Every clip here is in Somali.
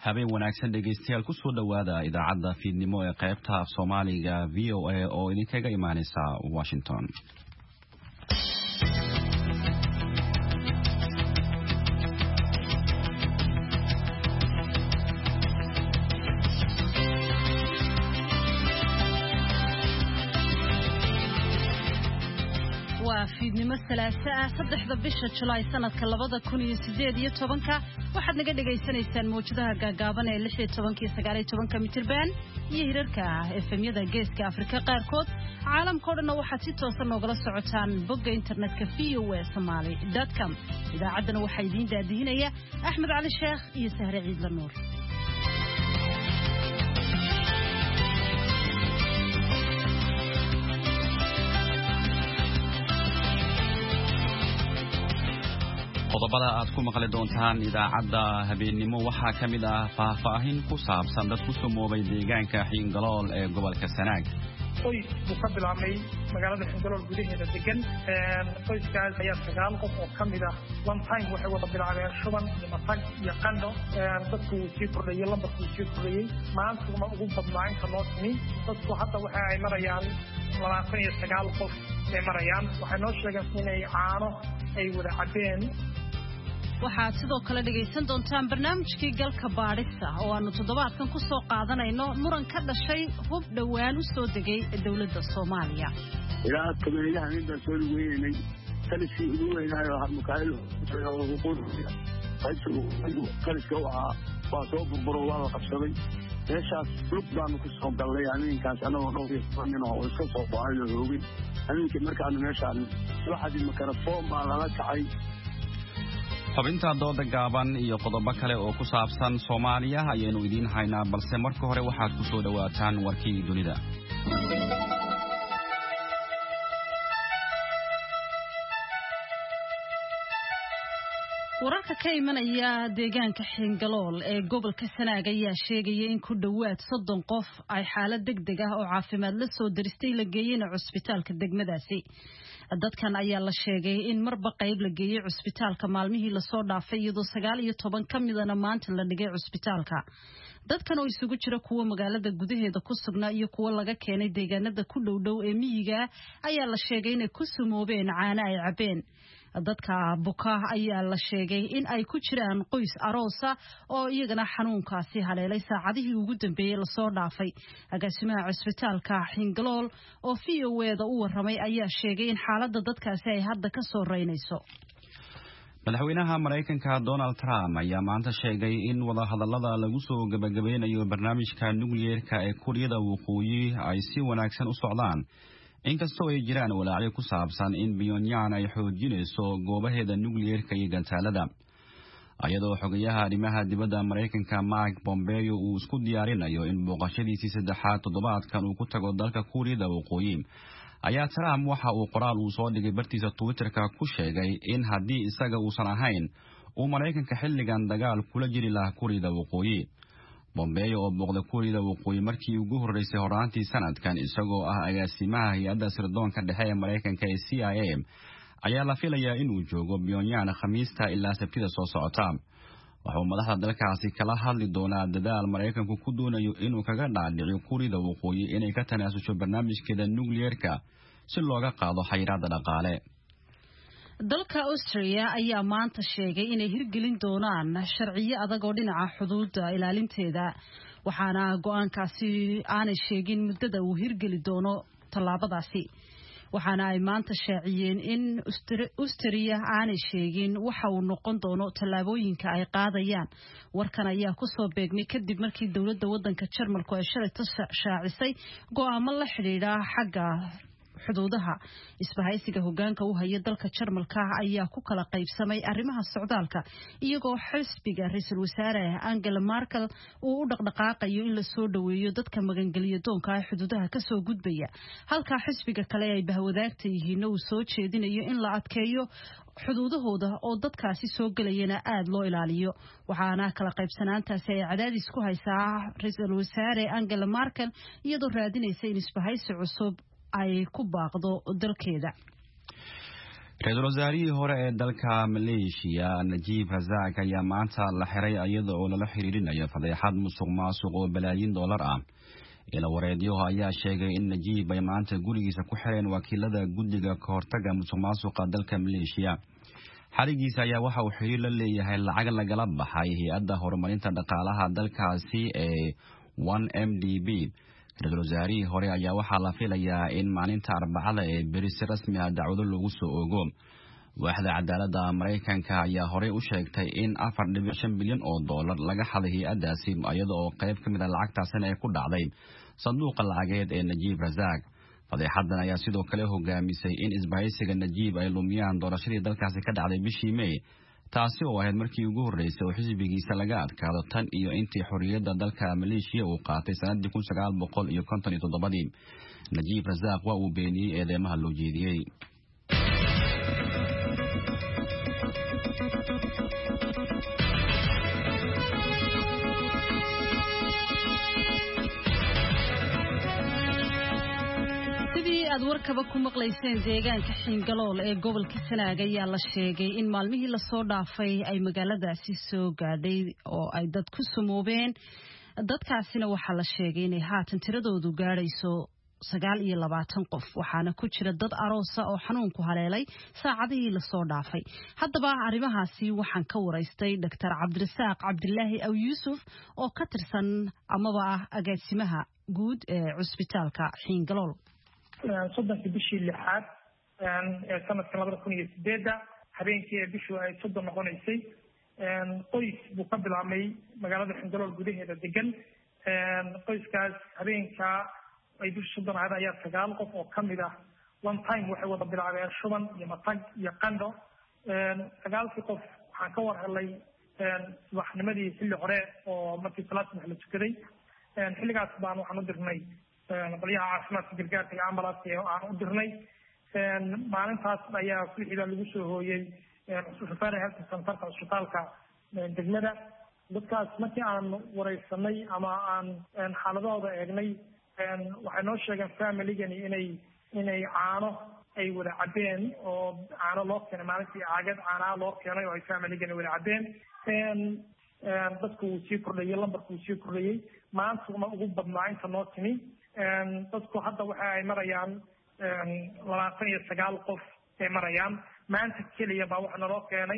habeen wanaagsan dhegeystayaal ku soo dhawaada idaacadda fiidnimo ee qaybta Soomaaliga VOA oo idinkaga imaanaysa Washington. fiidnimo salaasaa 3 bisha July sanadka 2018 waxaad naga dhageysanaysaan mowjadaha gaagaaban ee 16 19 mitir baan iyo hirarka FM-yada Geeska Afrika qaarkood caalamka dhan waxaad si toos ah nogala socotaan bogga internetka voasomali.com idaacaddana waxay idin daadihinaya Axmed Cali Sheekh iyo Sahre Ciidla Nuur. qodobada aad ku maqli doontaan idaacadda habeenimo waxaa ka mid ah faahfaahin ku saabsan dad ku samoobay deegaanka Xingalool ee gobolka Sanaag. qoys buu ka bilaabmay magaalada Xingalool gudaheeda degan qoyskaas ayaa 9 qof oo ka mid ah one time waxay wada bilaabeen shuban iyo matag iyo qandho dadku sii kordhayay lambarku sii kordhayay maantuna ugu badnaa inta loo timi dadku hadda waxa ay marayaan 29 qof ay marayaan waxay noo sheegeen inay caano ay wada cabeen. waxaad sidoo kale dhageysan doontaan barnaamijkii galka baadhista oo aanu toddobaadkan ku soo qaadanayno muran ka dhashay hub dhawaan u soo degay dawladda Soomaaliya. ilaa kabeelaha inta soo weynay talisi ugu weynaayo harmukaaylo kaliska waa soo burburo waa la qabsaday meeshaas lug baanu ku soo galnay aniinkaas anagoo dhowr oo iska soo baahayo hoogay aniinka markaanu meeshaan waxaad mikrafoon baa lala kacay. xubinta dooda gaaban iyo qodobo kale oo ku saabsan Soomaaliya ayaynu idin haynaa balse marka hore waxaad ku soo dhawaataan warkii dunida. wararka ka imanaya deegaanka Xingalool ee gobolka Sanaag ayaa sheegaya in ku dhawaad 30 qof ay xaalad degdeg ah oo caafimaad la soo diristay la geeyay cusbitaalka degmadaasi. dadkan ayaa la sheegay in marba qayb la geeyay cusbitaalka maalmihii la soo dhaafay iyadoo 19 kamidana maanta la dhigay cusbitaalka. dadkan oo isugu jira kuwa magaalada gudaheeda ku sugnaa iyo kuwa laga keenay deegaanada ku dhow ee miyiga ayaa la sheegay inay ku sumoobeen caana ay cabeen. dadka buka ayaa la sheegay in ay ku jiraan qoys aroosa oo iyagana xanuunkaasi haleelay saacadihii ugu dambeeyay la soo dhaafay. agaasimaha cusbitaalka Xingalool oo VOA-da u waramay ayaa sheegay in xaaladda dadkaasi ay hadda ka soo reynayso. madaxweynaha Mareykanka Donald Trump ayaa maanta sheegay in wada hadallada lagu soo gabagabeynayo barnaamijka nukliyeerka ee Kuuriyada Waqooyi ay si wanaagsan u socdaan. inkastoo ay jiraan walaacyo ku saabsan in Pyongyang ay xoojinayso goobaheeda nukliyeerka iyo gantaalada. ayadoo xogayaha arrimaha dibadda Mareykanka Mike Pompeo uu isku diyaarinayo in booqashadiisii saddexaad toddobaadkan uu ku tago dalka Kuuriyada Waqooyi ayaa Trump waxa uu qoraal uu soo dhigay bartiisa Twitter-ka ku sheegay in haddii isaga uusan ahayn uu Mareykanka xilligan dagaal kula jiri lahaa Kuuriyada Waqooyi. Pompeo oo booqda Kuuriyada Waqooyi markii ugu horeysay horaantii sanadkan isagoo ah agaasimaha hay'adda sirdoonka dhexe ee Mareykanka ee CIA ayaa la filayaa inuu joogo Pyongyang Khamiista ilaa Sabtida soo socota. wuxuu madaxda dalkaasi kala hadli doonaa dadaal Mareykanku ku doonayo inuu kaga dhaadhiciyo Kuuriyada Waqooyi inay ka tanaasusho barnaamijkeeda nukliyeerka si looga qaado xayiraadda dhaqaale. dalka Australia ayaa maanta sheegay inay hirgelin doonaan sharciyo adag oo dhinaca xuduudda ilaalinteeda waxaana go'aankaasi aanay sheegin muddada uu hirgeli doono tallaabadaasi. waxaana ay maanta shaaciyeen in Australia aanay sheegin waxa uu noqon doono tallaabooyinka ay qaadayaan. warkan ayaa ku soo beegmay kadib markii dawladda waddanka Jarmalku ay shalay shaacisay go'aamo la xiriira xagga xuduudaha. isbahaysiga hoggaanka u haya dalka Jarmalka ayaa ku kala qaybsamay arrimaha socdaalka iyagoo xisbiga ra'iisul wasaare Angela Merkel uu u dhaqdhaqaaqayo in la soo dhaweeyo dadka magangeliyo doonka ah xuduudaha ka soo gudbaya halka xisbiga kale ay bahwadaagta yihiin uu soo jeedinayo in la adkeeyo xuduudahooda oo dadkaasi soo galayana aad loo ilaaliyo. waxaana kala qaybsanaantaasi ay cadaadis ku haysaa ra'iisul wasaare Angela Merkel iyadoo raadinaysa in isbahaysi cusub ay ku baaqdo dalkeeda. ra-iisul wasaarihii hore ee dalka Malaysia Najib Razak ayaa maanta la xiray iyada oo lala xiriirinayo fadeexad musuqmaasuq oo balaayiin dollar ah. ila wareedyo ayaa sheegay in Najib ay maanta gurigiisa ku xireen wakiilada guddiga ka hortagga musuqmaasuqa dalka Malaysia. xarigiisa ayaa waxa uu xiriir la leeyahay lacag lagala baxay hay'adda horumarinta dhaqaalaha dalkaasi ee 1MDB. ra-iisul wasaarihii hore ayaa waxaa la filayaa in maalinta Arbacada ee beri si rasmi ah dacwado lagu soo oogo. waaxda cadaaladda Mareykanka ayaa horey u sheegtay in 4.5 bilyan oo dollar laga xaday hay'addaasi iyada oo qayb ka mid ah lacagtaasina ay ku dhacday sanduuqa lacageed ee Najib Razak. fadeexadan ayaa sidoo kale hogaamisay in isbahaysiga Najib ay lumiyaan doorashadii dalkaasi ka dhacday bishii May, taasi oo ahayd markii ugu horeysay oo xisbigiisa laga adkaado tan iyo intii xorriyadda dalka Malaysia uu qaatay sanadii 1957. Najib Razak waa uu beeniyay eedeymaha loo jeediyay. aad warkaba ku maqlayseen deegaanka Xingalool ee gobolka Sanaag ayaa la sheegay in maalmihii la soo dhaafay ay magaaladaasi soo gaadhay oo ay dad ku sumoobeen. dadkaasina waxaa la sheegay inay haatan tiradoodu gaadhayso 29 qof, waxaana ku jira dad aroosa oo xanuunku haleelay saacadihii la soo dhaafay. haddaba arrimahaasi waxaan ka waraystay Dr. Cabdirasaaq Cabdilaahi Aw Yuusuf oo ka tirsan amaba ah agaasimaha guud ee cusbitaalka Xingalool. صدق بشي اللحاد سنة 2008 habeenkii ee bishu ay 30 noqonaysay qoys buu ka bilaabmay magaalada Xingalool gudaheeda degan. qoyskaas habeenka ay bishu 30 ahayd ayaa 9 qof oo kamid ah one time waxay wada bilaabeen shuban iyo matag iyo qandho. 9 qof waxaan ka war helay subaxnimadii xilli hore oo markii salaadii la tukaday. xilligaas baan waxaan u dirnay qoliyaha caafimaadka gargaarka iyo ambalaasta aan u dirnay. maalintaas ayaa wixii lagu soo hooyay Referral Health Centerka cusbitaalka degmada. dadkaas markii aan wareysanay ama aan xaaladooda eegnay waxay noo sheegeen family-gani inay caano ay wada cabeen oo caano loo keenay maalintii caagad caanaha loo keenay oo ay family-gani wada cabeen. dadku wuu sii kordhayay, lambarku wuu sii kordhayay. maantuna ugu badnaa inta noo timi. dadku hadda waxa ay marayaan 29 qof ay marayaan. maanta kaliya baa waxa naloo keenay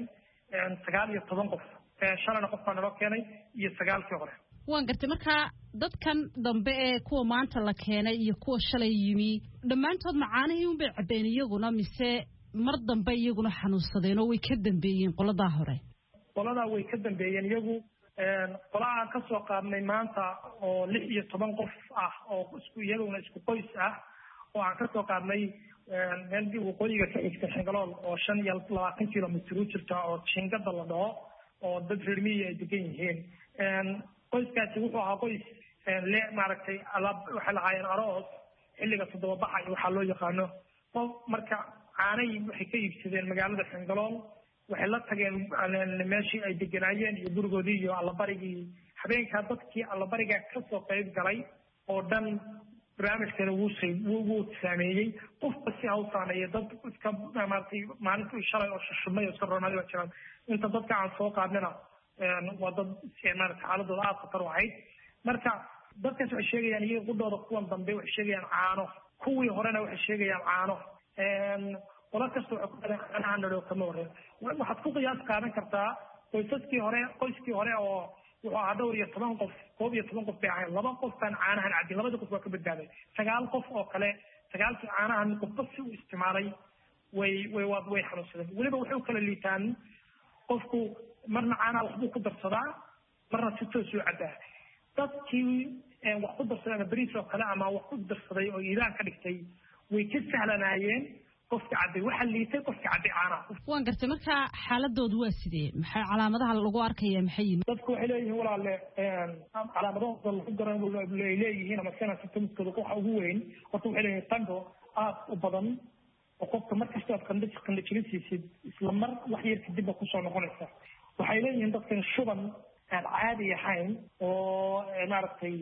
19 qof. shalana qof baa naloo keenay iyo 9kii hore. waan gartay marka dadkan dambe ee kuwa maanta la keenay iyo kuwa shalay yimi dhammaantood macaanihii un bay cabeen iyaguna mise mar dambe iyaguna xanuunsadeen oo way ka dambeeyeen qoladaa hore? qoladaa way ka dambeeyeen iyagu. qolaa ka soo qaadnay maanta oo 16 qof ah oo iyaguna isku qoys ah oo aan ka soo qaadnay meelkii waqooyiga ka xigta Xingalool oo 25 kilomitir u jirta oo Jingada la dhaho oo dad reer miyi ay degan yihiin. qoyskaasi wuxuu ahaa qoys maaragtay waxay lahaayeen aroos xilliga toddobabaxa iyo waxaa loo yaqaano. marka caanay waxay ka iibsadeen magaalada Xingalool, waxay la tageen meeshii ay deganaayeen iyo gurigoodii iyo allabarigii. habeenkaa dadkii allabariga ka soo qayb galay oo dhan barnaamijkana wuu saameeyey. qofba si ha u saameeyey. dad iska maaragtay maalintii shalay oo shushubmay oo iska roonaaday waa jiraan. inta dadka aan soo qaadnina waa dad maaragtay xaaladooda aad khatar u ahayd. marka dadkaas waxay sheegayaan iyaga qudhooda kuwan dambe waxay sheegayaan caano, kuwii horena waxay sheegayaan caano. qola kasta waxay ku dhaleen caanaha nadhow kama wareen. waxaad ku qiyaas qaadan kartaa qoyskii hore oo wuxuu ahaa 12 qof 11 qof bay ahayn. 2 qof baan caanahan cabin, 2 qof waa ka badbaaday. 9 qof oo kale 9kii caanahan qofba si u isticmaalay way xanuunsadeen. weliba waxay u kala liitaan qofku marna caanaha waxbuu ku darsadaa marna si toos u cabaa. dadkii wax ku darsadeen bariis oo kale ama wax ku darsaday oo iidaan ka dhigtay way ka sahlanaayeen qofka cabay. waxa liitay qofka cabay caanaha. waan gartay marka xaaladoodu waa sidee? maxay calaamadaha lagu arkaya maxay yihiin? dadku waxay leeyihiin walaale calaamadahooda lagu garan ay leeyihiin ama kana symptomskooda waxa ugu weyn horta waxay leeyihiin qandho aad u badan oo qofka markasta aad qandho jirisiisid isla mar wax yar kadib ku soo noqonaysa. waxay leeyihiin dadkan shuban aan caadi ahayn oo maaragtay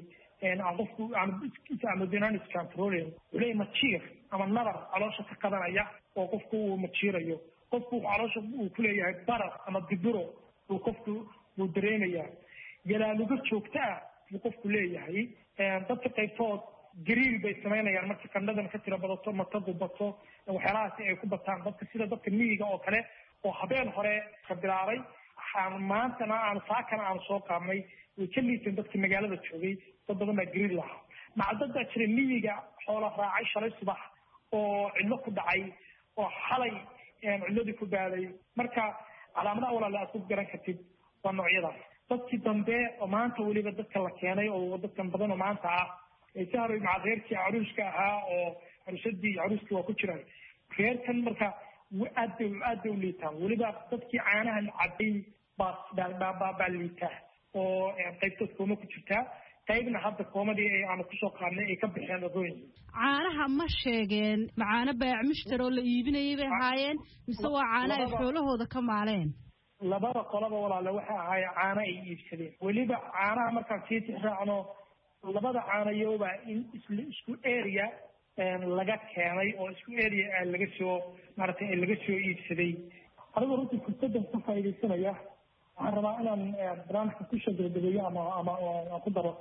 aan qofku aan isaamadinaan iscontrolin ulay majiir ama nabar caloosha ka qabanaya oo qofku uu majiirayo qofku caloosha uu ku leeyahay barar ama diburo uu qofku uu dareemayaa galaaluga joogta ah uu qofku leeyahay dadka qaybtood gariir bay samaynayaan marka qandhadan ka tira badato matagu bato waxyaalahaasi ay ku bataan dadka sida dadka miyiga oo kale oo habeen hore ka bilaabay maantana aan saakana aan soo qaadnay way ka liiteen dadka magaalada joogay dad badan baa gariir lahaa macdada jira miyiga xoola raacay shalay subax oo cidlo ku dhacay oo xalay cidladii ku baaday marka calaamadaha walaale aad ku garan kartid waa noocyadaas dadkii dambe oo maanta weliba dadka la keenay oo dadkan badan oo maanta ah sahroy maca reerkii caruuska ahaa oo caruusadii caruuskii waa ku jiraan reerkan marka aad bay u liitaan weliba dadkii caanahan caday baa liitaa oo qaybtood kooma ku jirtaa qaybna hadda koomadii aanu kusoo qaadnay ay ka bixeen odooyin caanaha ma sheegeen macaano baac mushtar oo la iibinayay bay ahaayeen mise waa caano ay xoolahooda ka maaleen labada qolaba walaale waxay ahaayeen caano ay iibsadeen weliba caanaha markaan sii tixraacno labada caanayoba in isku area laga keenay oo isku area laga soo maaragtay laga soo iibsaday adiga runtii fursadan ka faa'iidaysanaya waxaan rabaa inaan barnaamijka ku soo gabagabeeyo ama aan ku daro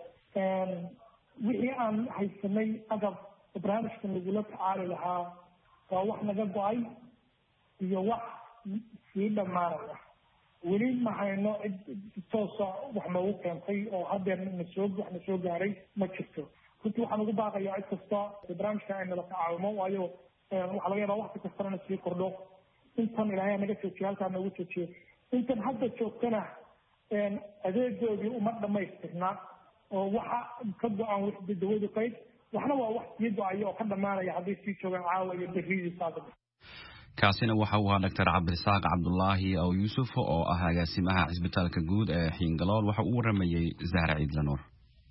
wixii aan haysanay agab barnaamijkan lagula tacaali lahaa waa wax naga go-ay iyo wax sii dhammaanaya weli ma hayno cid toosa wax noogu keentay oo haddeer wax na soo gaaray ma jirto runtii waxaan ugu baaqayaa cid kasta barnaamijka ay nala tacaawimo waayo waxaa laga yaabaa wakti kastana na sii kordho intan ilaahay naga joojiyo halkaa noogu joojiyo intan hadda joogtana adeegoodii uma dhamaystirna oo waxa ka go-aan dawadu qayb waxna waa wax sii go-ayo oo ka dhammaanaya hadday sii joogaan caawa iyo berridii saada kaasina waxa uu ahaa Dr. Cabdirasaaq Cabdullaahi oo Yuusuf oo ah agaasimaha cisbitaalka guud ee Xiingalool waxa uu waramayay Zahra Ciidla Nuur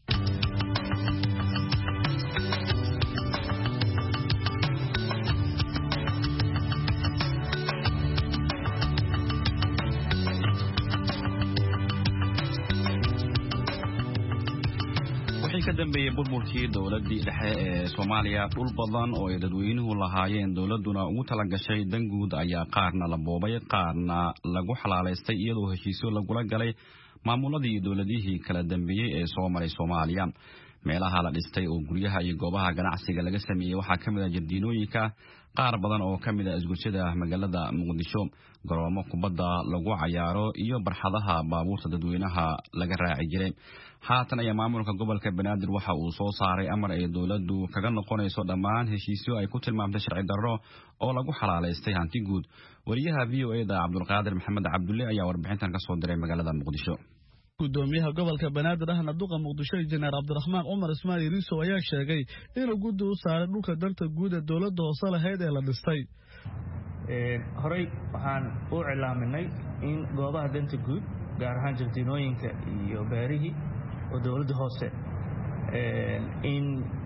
ka dambeeyay burburkii dawladii dhexe ee Soomaaliya dhul badan oo ay dadweynuhu lahaayeen dawladuna ugu tala gashay danguud ayaa qaarna la boobay qaarna lagu xalaaleystay iyadoo heshiisyo lagula galay maamuladii dawladihii kala dambeeyay ee soo maray Soomaaliya meelaha la dhistay oo guryaha iyo goobaha ganacsiga laga sameeyay waxaa kamid ah jardiinooyinka qaar badan oo kamid ah isgoysyada magaalada Muqdisho garoomo kubadda lagu cayaaro iyo barxadaha baabuurta dadweynaha laga raaci jiray haatan ayaa maamulka gobolka Banaadir waxa uu soo saaray amar ay dawladdu kaga noqonayso dhammaan heshiisyo ay ku tilmaamtay sharci darro oo lagu xalaaleystay hanti guud wariyaha VOA-da Cabdulqaadir Maxamed Cabdulle ayaa warbixintan ka soo diray magaalada Muqdisho gudoomiyaha gobolka Banaadir ahna duqa Muqdisho Injineer Cabdiraxmaan Cumar Ismaaciil Yariiso ayaa sheegay in guddu u saaray dhulka danta guud ee dawladda hoose lahayd ee la dhistay horey waxaan u cilaaminay in goobaha danta guud gaar ahaan jardiinooyinka iyo beerihii oo dawladda hoose in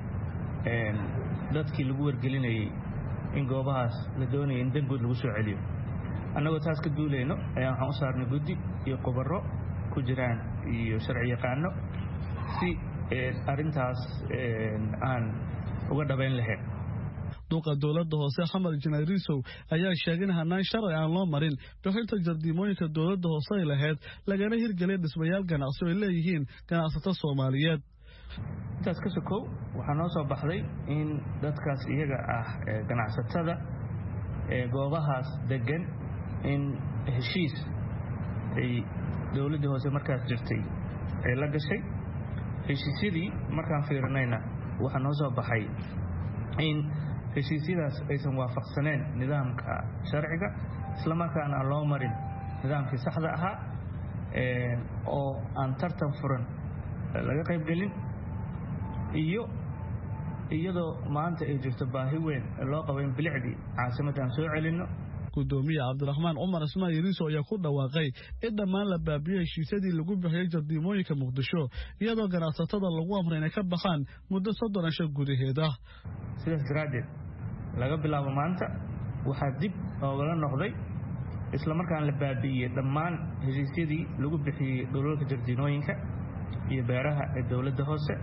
dadkii lagu wargelinayay in goobahaas la doonayay in dan guud lagu soo celiyo annagoo taas ka duulayno ayaan waxaan u saarnay guddi iyo khubaro ku jiraan iyo sharci yaqaano si arrintaas aan uga dhabayn lahayn duqa dawladda hoose Xamar Injineer Yariiso ayaa sheegay in hanaan sharci aan loo marin bixinta jardiinooyinka dawladda hoose ay lahayd lagana hirgeliyay dhismayaal ganacsi oo ay leeyihiin ganacsato Soomaaliyeed intaas ka sokow waxaa noo soo baxday in dadkaas iyaga ah ganacsatada goobahaas degan in heshiis ay dawladda hoose markaas jirtay ay la gashay heshiisyadii markaan fiirinayna waxaa noo soo baxay in heshiisyadaas aysan waafaqsaneen nidaamka sharciga isla markaana aan loo marin nidaamkii saxda ahaa oo aan tartan furan laga qayb gelin iyo iyadoo maanta ay jirto baahi weyn loo qabo in bilicdii caasimadda aan soo celinno gudoomiyaha Cabdiraxmaan Cumar Ismaaciil Yariiso ayaa ku dhawaaqay in dhammaan la baabiyo heshiisyadii lagu bixiyay jardiinooyinka Muqdisho iyadoo ganacsatada lagu amray inay ka baxaan muddo 30 gudaheeda sidaas daraadeed laga bilaabo maanta waxaa dib oogala noqday isla markaan la baabi'iyay dhammaan heshiisyadii lagu bixiyay dhulalka jardiinooyinka iyo beeraha ee dawladda hoose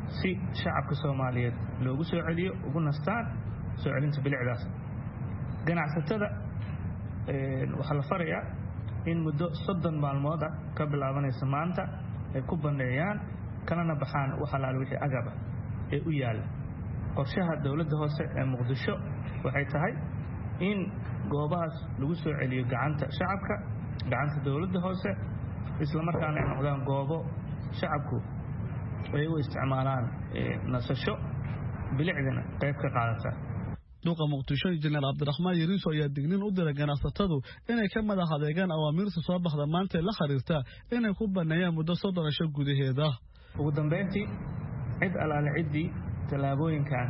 si shacabka Soomaaliyeed loogu soo celiyo ugu nastaan soo celinta bilicdaas ganacsatada waxa la farayaa in muddo 30 maalmood ka bilaabanaysa maanta ay ku baneeyaan kana baxaan waxa la wixii agaba ee u yaala qorshaha dawladda hoose ee Muqdisho waxay tahay in goobahaas lagu soo celiyo gacanta shacabka gacanta dawladda hoose isla markaana ay noqdaan goobo shacabku ay u isticmaalaan nasasho bilicdana qayb ka qaadata duqa Muqdisho Injineer Cabdiraxmaan Yariiso ayaa dignin u diray ganacsatadu inay ka madax adeegaan awaamiirta soo baxda maanta la xiriirta inay ku baneeyaan muddo 30 gudaheeda ugu dambeyntii cid alaale cidii talaabooyinkan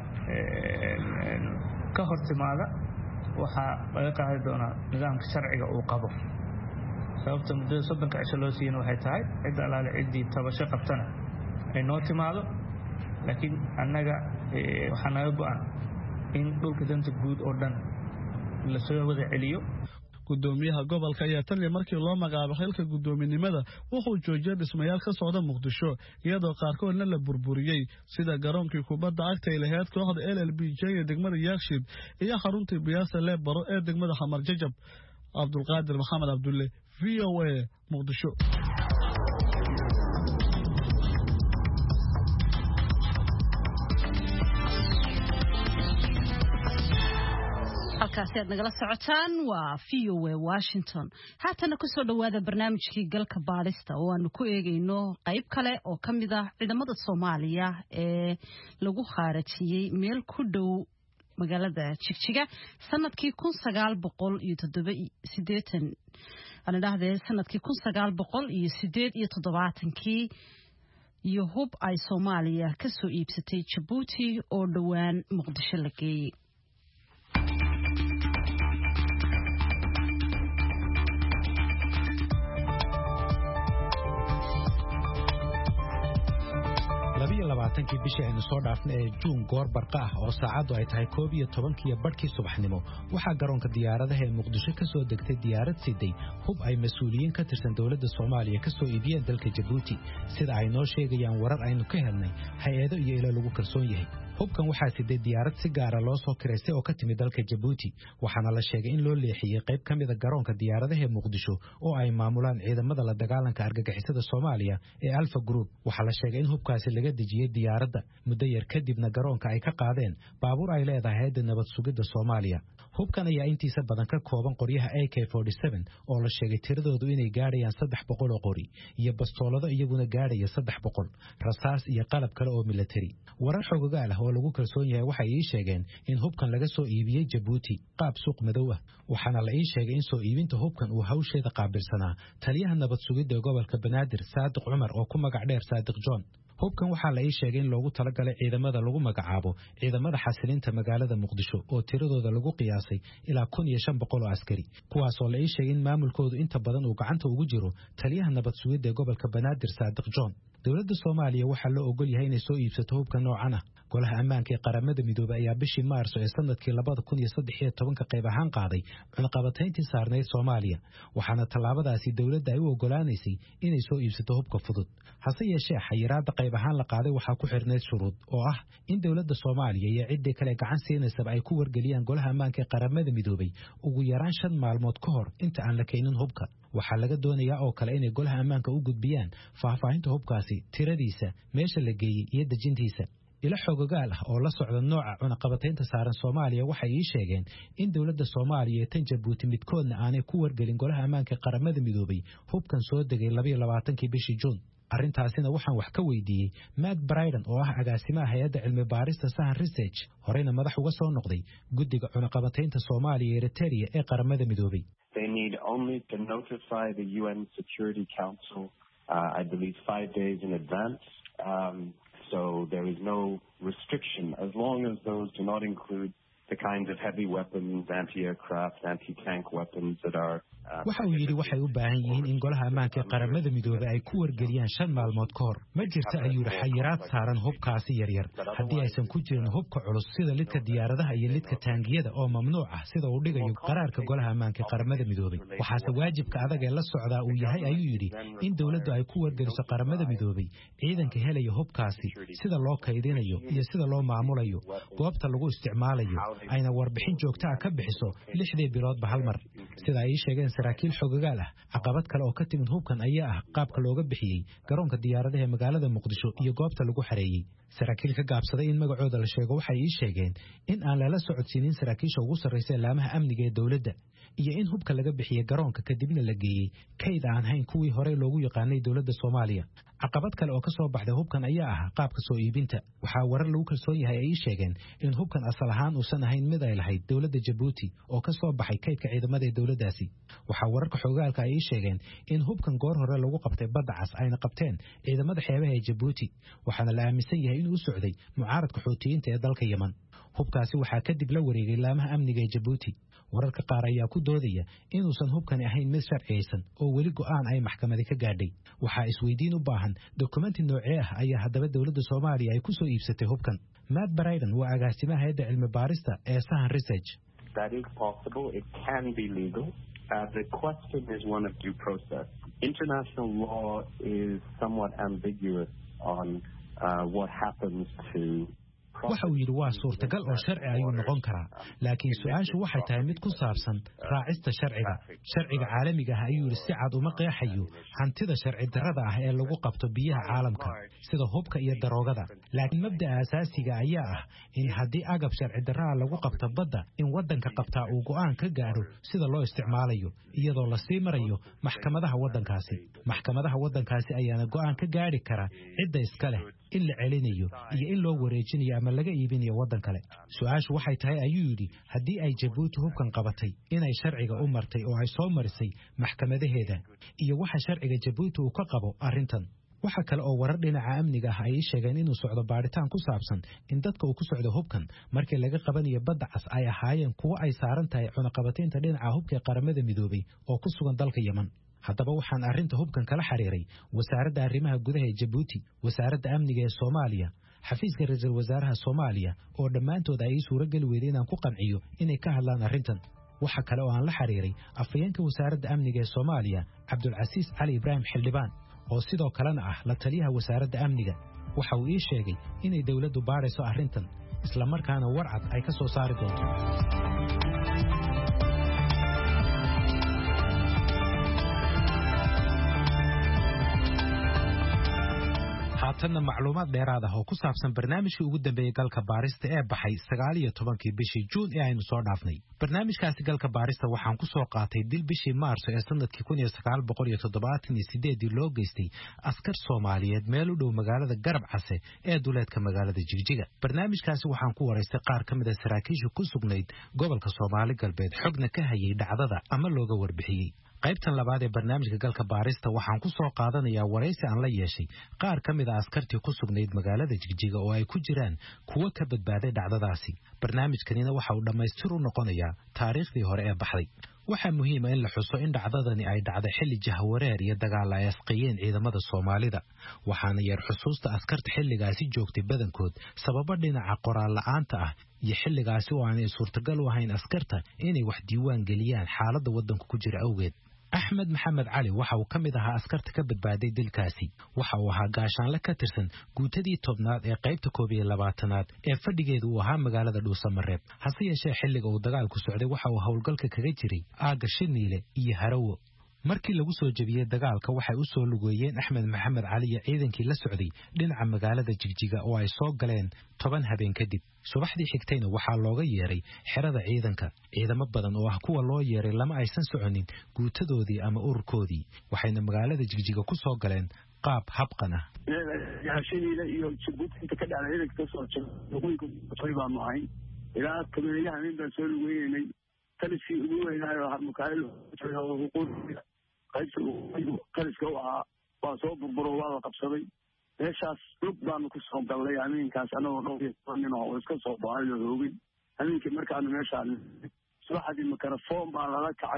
ka hortimaada waxa laga qaadan doonaa nidaamka sharciga uu qabo sababta muddo 30 cisho loo siiyay waxay tahay cid alaale cidii tabasho qabtana ay noo timaado laakiin annaga waxa naga go'an in dhulka danta guud oo dhan la soo wada celiyo gudoomiyaha gobolka ayaa tan markii loo magacaabo xilka gudoominimada wuxuu joojiyay dhismayaal ka socda Muqdisho iyadoo qaarkoodna la burburiyay sida garoonkii kubadda cagta ee lahayd kooxda LLBJ ee degmada Yaaqshiid iyo xaruntii Biyaasa Leebaro ee degmada Xamar Jajab Abdulqaadir Maxamed Abdulle VOA Muqdisho halkaasi aad nagala socotaan waa VOA Washington haatana ku soo dhawaada barnaamijkii galka baadhista oo aanu ku eegayno qayb kale oo ka mid ah ciidamada Soomaaliya ee lagu khaarajiyay meel ku dhow magaalada Jigjiga sanadkii 1987 ana dhahdee sanadkii 1978 iyo hub ay Soomaaliya ka soo iibsatay Djibouti oo dhawaan Muqdisho la geeyay labaatankii bishii aynu soo dhaafnay ee Juun goor barqa ah oo saacadu ay tahay 11:00 barkii subaxnimo waxaa garoonka diyaaradaha ee Muqdisho ka soo degtay diyaarad siday hub ay mas'uuliyiin ka tirsan dawladda Soomaaliya ka soo iibiyeen dalka Djibouti sida ay noo sheegayaan warar aynu ka helnay hay'ado iyo ilo lagu kalsoon yahay hubkan waxaa siday diyaarad si gaar ah loo soo kireysay oo ka timid dalka Djibouti waxaana la sheegay in loo leexiyay qayb ka mid ah garoonka diyaaradaha ee Muqdisho oo ay maamulaan ciidamada la dagaalanka argagixisada Soomaaliya ee Alpha Group waxaa la sheegay in hubkaasi laga dejiyay diyaaradda muddo yar kadibna garoonka ay ka qaadeen baabuur ay leedahay hay'adda nabad sugidda Soomaaliya hubkan ayaa intiisa badan ka kooban qoryaha AK47 oo la sheegay tiradoodu inay gaarayaan 300 oo qori iyo bastoolado iyaguna gaaraya 300 rasaas iyo qalab kale oo military warar xogagal ah oo lagu kalsoon yahay waxay ii sheegeen in hubkan laga soo iibiyay Djibouti qaab suuq madow ah waxaana la ii sheegay in soo iibinta hubkan uu hawsheeda qaabilsanaa taliyaha nabad sugidda gobolka Banaadir Saadiq Cumar oo ku magac dheer Saadiq John hubkan waxaa la ii sheegay in loogu talagalay ciidamada lagu magacaabo ciidamada xasilinta magaalada Muqdisho oo tiradooda lagu qiyaasay ilaa 1500 oo askari kuwaas oo la ii sheegay in maamulkoodu inta badan uu gacanta ugu jiro taliyaha nabad sugidda gobolka Banaadir Saadiq John dawladda Soomaaliya waxaa loo ogol yahay inay soo iibsato hubka noocan ah golaha ammaanka ee qaramada midoobay ayaa bishii Maarso ee sanadkii 2013 qayb ahaan qaaday cunaqabatayntii saarneyd Soomaaliya waxaana tallaabadaasi dawladda ay u ogolaanaysay inay soo iibsato hubka fudud hase yeeshee xayiraadda qayb ahaan la qaaday waxaa ku xirneyd shuruud oo ah in dawladda Soomaaliya iyo ciddii kale gacan siinaysa ay ku wargeliyaan golaha ammaanka ee qaramada midoobay ugu yaraan 5 maalmood ka hor inta aan la keenin hubka waxaa laga doonayaa oo kale inay golaha ammaanka u gudbiyaan faahfaahinta hubkaasi tiradiisa meesha la geeyay iyo dejintiisa ila xogogaal ah oo la socda nooca cunaqabataynta saaran Soomaaliya waxay ii sheegeen in dawladda Soomaaliya tan Djibouti midkoodna aanay ku wargelin golaha ammaanka qaramada midoobay hubkan soo degay 22 bishii Juun arrintaasina waxaan wax ka weydiiyey Matt Bryden oo ah agaasimaha hay'adda cilmi baarista Sahan Research horeyna madax uga soo noqday guddiga cunaqabataynta Soomaaliya iyo Eritrea ee qaramada midoobay They need only to notify the UN Security Council I believe 5 days in advance so there is no restriction as long as those do not include the kinds of heavy weapons, anti-aircraft, anti-tank weapons that are waxa uu yidhi waxay u baahan yihiin in golaha ammaanka ee qaramada midoobay ay ku wargeliyaan 5 maalmood ka hor ma jirta ayuu yidhi xayiraad saaran hubkaasi yaryar haddii aysan ku jirin hubka culus sida lidka diyaaradaha iyo lidka taangiyada oo mamnuuc ah sida uu dhigayo qaraarka golaha ammaanka ee qaramada midoobay waxaase waajibka adag ee la socdaa uu yahay ayuu yidhi in dawladdu ay ku wargeliso qaramada midoobay ciidanka helaya hubkaasi sida loo kaydinayo iyo sida loo maamulayo goobta lagu isticmaalayo ayna warbixin joogto ah ka bixiso 6 biloodba hal mar sida ay sheegeen saraakiil xogagaal ah caqabad kale oo ka timid hubkan ayaa ah qaabka looga bixiyay garoonka diyaaradaha ee magaalada Muqdisho iyo goobta lagu xareeyay saraakiil ka gaabsaday in magacooda la sheego waxay sheegeen in aan lala socodsiinin saraakiisha ugu sarreeyay laamaha amniga ee dawladda iyo in hubka laga bixiyay garoonka kadibna la geeyay kayd aan hayn kuwii hore loogu yaqaanay dawladda Soomaaliya caqabad kale oo ka soo baxday hubkan ayaa ah qaabka soo iibinta waxa warar lagu kalsoon yahay ay sheegeen in hubkan asal ahaan uusan ahayn mid ay lahayd dawladda Djibouti oo ka soo baxay kaydka ciidamada ee dawladdaasi waxa wararka xogaalka ay sheegeen in hubkan goor hore lagu qabtay badda cas ayna qabteen ciidamada xeebaha ee Djibouti waxaana la aaminsan yahay in uu socday mucaaradka Xuutiyiinta ee dalka Yemen hubkaasi waxa kadib la wareegay laamaha amniga ee Djibouti wararka qaar ayaa ku doodaya inuusan hubkan ahayn mid sharciyeysan oo weli go'aan ay maxkamada ka gaadhay waxa isweydiin u baahan dokumenti noocee ah ayaa haddaba dawladda Soomaaliya ay ku soo iibsatay hubkan Matt Brayden waa agaasimaha hay'adda cilmi baarista ee Sahan Research that is possible it can be legal the question is one of due process international law is somewhat ambiguous on what happens to waxa uu yidhi waa suurtagal oo sharci ayuu noqon karaa laakiin su'aashu waxay tahay mid ku saabsan raacista sharciga caalamiga ah ayuu yidhi si cad uma qeexayo hantida sharci darrada ah ee lagu qabto biyaha caalamka sida hubka iyo daroogada laakiin mabda'a asaasiga ayaa ah in haddii agab sharci darrada lagu qabto badda in waddanka qabtaa uu go'aan ka gaadho sida loo isticmaalayo iyadoo la sii marayo maxkamadaha waddankaasi ayaana go'aan ka gaadhi kara cidda iska leh in la celinayo iyo in loo wareejinayo ama laga iibinayo waddan kale su'aashu waxay tahay ayuu yidhi haddii ay Djibouti hubkan qabatay inay sharciga u martay oo ay soo marisay maxkamadaheeda iyo waxa sharciga Djibouti uu ka qabo arrintan waxa kale oo warar dhinaca amniga ah ay sheegeen inuu socdo baaritaan ku saabsan in dadka uu ku socdo hubkan markii laga qabanayo badda cas ay ahaayeen kuwa ay saaran tahay cunaqabataynta dhinaca hubka ee qaramada midoobay oo ku sugan dalka Yemen haddaba waxaan arrinta hubkan kala xiriiray wasaaradda arrimaha gudaha ee Djibouti wasaaradda amniga ee Soomaaliya xafiiska ra'iisul wasaaraha Soomaaliya oo dhammaantood ay suuragal weydeen inaan ku qanciyo inay ka hadlaan arrintan waxa kale oo aan la xiriiray afayeenka wasaaradda amniga ee Soomaaliya Cabdulcasiis Cali Ibrahim Xildhibaan oo sidoo kalena ah la taliyaha wasaaradda amniga waxa uu ii sheegay inay dawladdu baarayso arrintan isla markaana warcad ay ka soo saari doonto haatanna macluumaad dheeraad ah oo ku saabsan barnaamijkii ugu dambeeyay galka baarista ee baxay 19 bishii Juun ee aynu soo dhaafnay barnaamijkaasi galka baarista waxaan ku soo qaatay dil bishii Maarso ee sanadkii 1978 loo geystay askar Soomaaliyeed meel u dhow magaalada Garab Case ee duleedka magaalada Jigjiga barnaamijkaasi waxaan ku wareystay qaar ka mid ah saraakiisha ku sugnayd gobolka Soomaali galbeed xogna ka hayay dhacdada ama looga warbixiyay qaybtan labaad ee barnaamijka galka baarista waxaan ku soo qaadanayaa wareysi aan la yeeshay qaar ka mid ah askartii ku sugnayd magaalada Jigjiga oo ay ku jiraan kuwa ka badbaaday dhacdadaasi barnaamijkanina waxa uu dhamaystir u noqonayaa taariikhdii hore ee baxday waxaa muhiim ah in la xuso in dhacdadani ay dhacday xilli jahwareer iyo dagaal ay asqiyeen ciidamada Soomaalida waxaana yar xusuusta askarta xilligaasi joogtay badankood sababo dhinaca qoraal la'aanta ah iyo xilligaasi oo aanay suurtagal u ahayn askarta inay wax diiwaan geliyaan xaaladda waddanka ku jira awgeed Axmed Maxamed Cali waxa uu ka mid ahaa askarta ka badbaaday dilkaasi waxa uu ahaa gaashaanle ka tirsan guutadii 10aad ee qaybta 12aad ee fadhigeedu uu ahaa magaalada Dhuusamareeb hase yeeshee xilliga uu dagaalku socday waxa uu howlgalka kaga jiray aaga Shiniile iyo Harawo markii lagu soo jabiyay dagaalka waxay u soo lugeeyeen Axmed Maxamed Cali iyo ciidankii la socday dhinaca magaalada Jigjiga oo ay soo galeen 10 habeen kadib subaxdii xigtayna waxaa looga yeeray xerada ciidamo badan oo ah kuwa loo yeeray lama aysan soconin guutadoodii ama ururkoodii waxayna magaalada Jigjiga ku soo galeen qaab habqan ah Shiniile iyo Djibouti inta ka dhacay ciidanka ka soo jabay baan ahay ilaa kabeeyahan inta soo lugeeyay taliski ugu weynaayo harmukaayl qaybta u ahaa waa soo burburo waa la qabsaday meeshaas lug baanu ku soo galnay amiinkaas anagoo dhowr nin oo iska soo baxay oo hoogin amiinkii markaanu meeshaan subaxdii mikrafoon baa lala kacay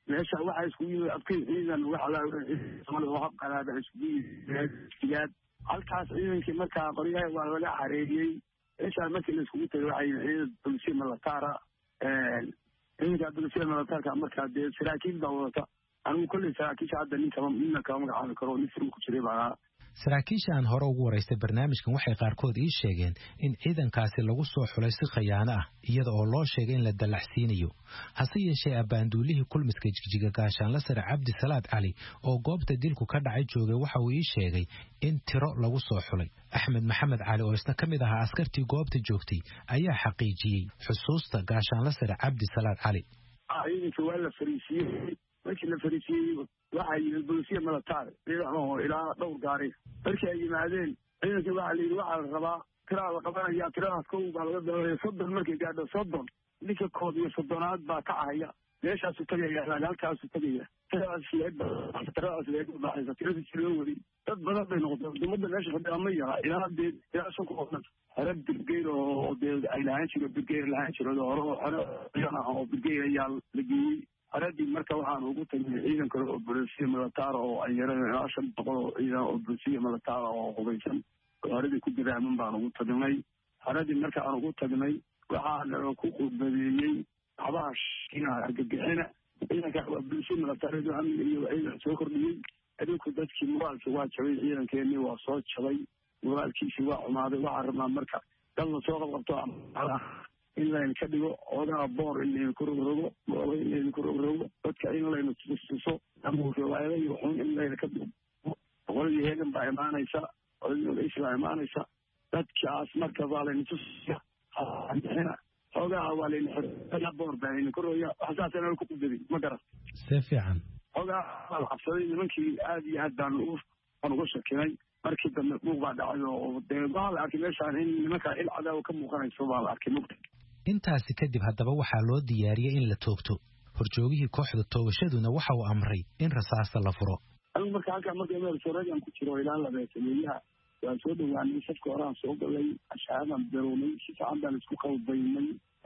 meesha waxaa iskugu yimid abkay ciidan oo hab qalaada iskugu yimid halkaas ciidankii markaa qoryaha waa laga xareeriyey meeshaa markii la iskugu tagay waxay ciidan bulshada militaara ciidanka bulshada militaarka markaa dee saraakiil baa wadata anigu kolley saraakiisha hadda nina kama magacaabi karo nin furun ku jiray baa saraakiisha aan hore ugu waraystay barnaamijkan waxay qaarkood ii sheegeen in ciidankaasi lagu soo xulay si khayaano ah iyada oo loo sheegay in la dalaxsiinayo hase yeeshee abbaanduulihii kulmiska jigjiga gaashaanla sare cabdi salaad cali oo goobta dilku ka dhacay joogay waxa uu ii sheegay in tiro lagu soo xulay axmed maxamed cali oo isna ka mid ahaa askartii goobta joogtay ayaa xaqiijiyey xusuusta gaashaanla sare cabdi salaad cali ciidanka waa la fariisiyey markii la fariisiyey waxaa yimid bulsiya militaar ciidanoo ilaa dhowr gaari markii ay yimaadeen ciidankii waxaa la yidhi waxaa la rabaa tiraa la qabanaya tiradaas kow baa laga dabalaya 30 markay gaadho 30 ninka kood iyo 30aad baa ka ahaya meeshaasu tagaya halkaasu tagaya tiradaas leeg baxaysa tiradii loo wadi dad badan bay noqotay ummadda meesha fadhiya ma yaha ilaa shan kooxood xerab birgeyr oo dee ay lahaan jiro birgeyr lahaan jiro hore oo xero ciidan ah oo birgeyr ayaa la geeyey haradii marka waxaan ugu tagnay ciidan kale oo bulsiya militaar oo ay yareen ilaa 500 oo ciidan oo bulsiya militaar oo hubeysan haradii ku diraaman baan ugu tagnay haradii marka aan ugu tagnay waxaan ku qudbeeyay xabaash ina argagixina ciidanka waa bulsiya militaar iyo amniga iyo ciidan soo kordhiyay adinku dadkii moraalka waa jabay ciidankeeni waa soo jabay moraalkiisi waa xumaaday waxaan rabnaa marka dad la soo qabto in layna ka dhigo odaha boor in layna ku rogrogo in layna ku rogrogo dadka in layna tustuso ama riwaayada iyo xun in layna ka dhigo boqoladii heegan baa imaanaysa odaydii odaysi baa imaanaysa dadkaas marka waa layna tusiya xoogaha waa layna xoraya boor baa layna ku roya waxsaasana ku qudbay ma garan si fiican xoogaha waa la qabsaday nimankii aad iyo aad baan uga shakinay markii dambe buuq baa dhacay oo dee waxaa la arkay meeshaan in nimankaa il cadaawa ka muuqanayso baa la arkay mugta intaasi kadib haddaba waxaa loo diyaariyey in la toogto horjoogihii kooxda toogashaduna waxa uu amray in rasaasta la furo anigu marka halkaa marka meelsoreegan ku jiro ilaa labeesameeyaha waan soo dhawaanay safka horaan soo galay ashaadan darownay si fiican baan isku qalbaynay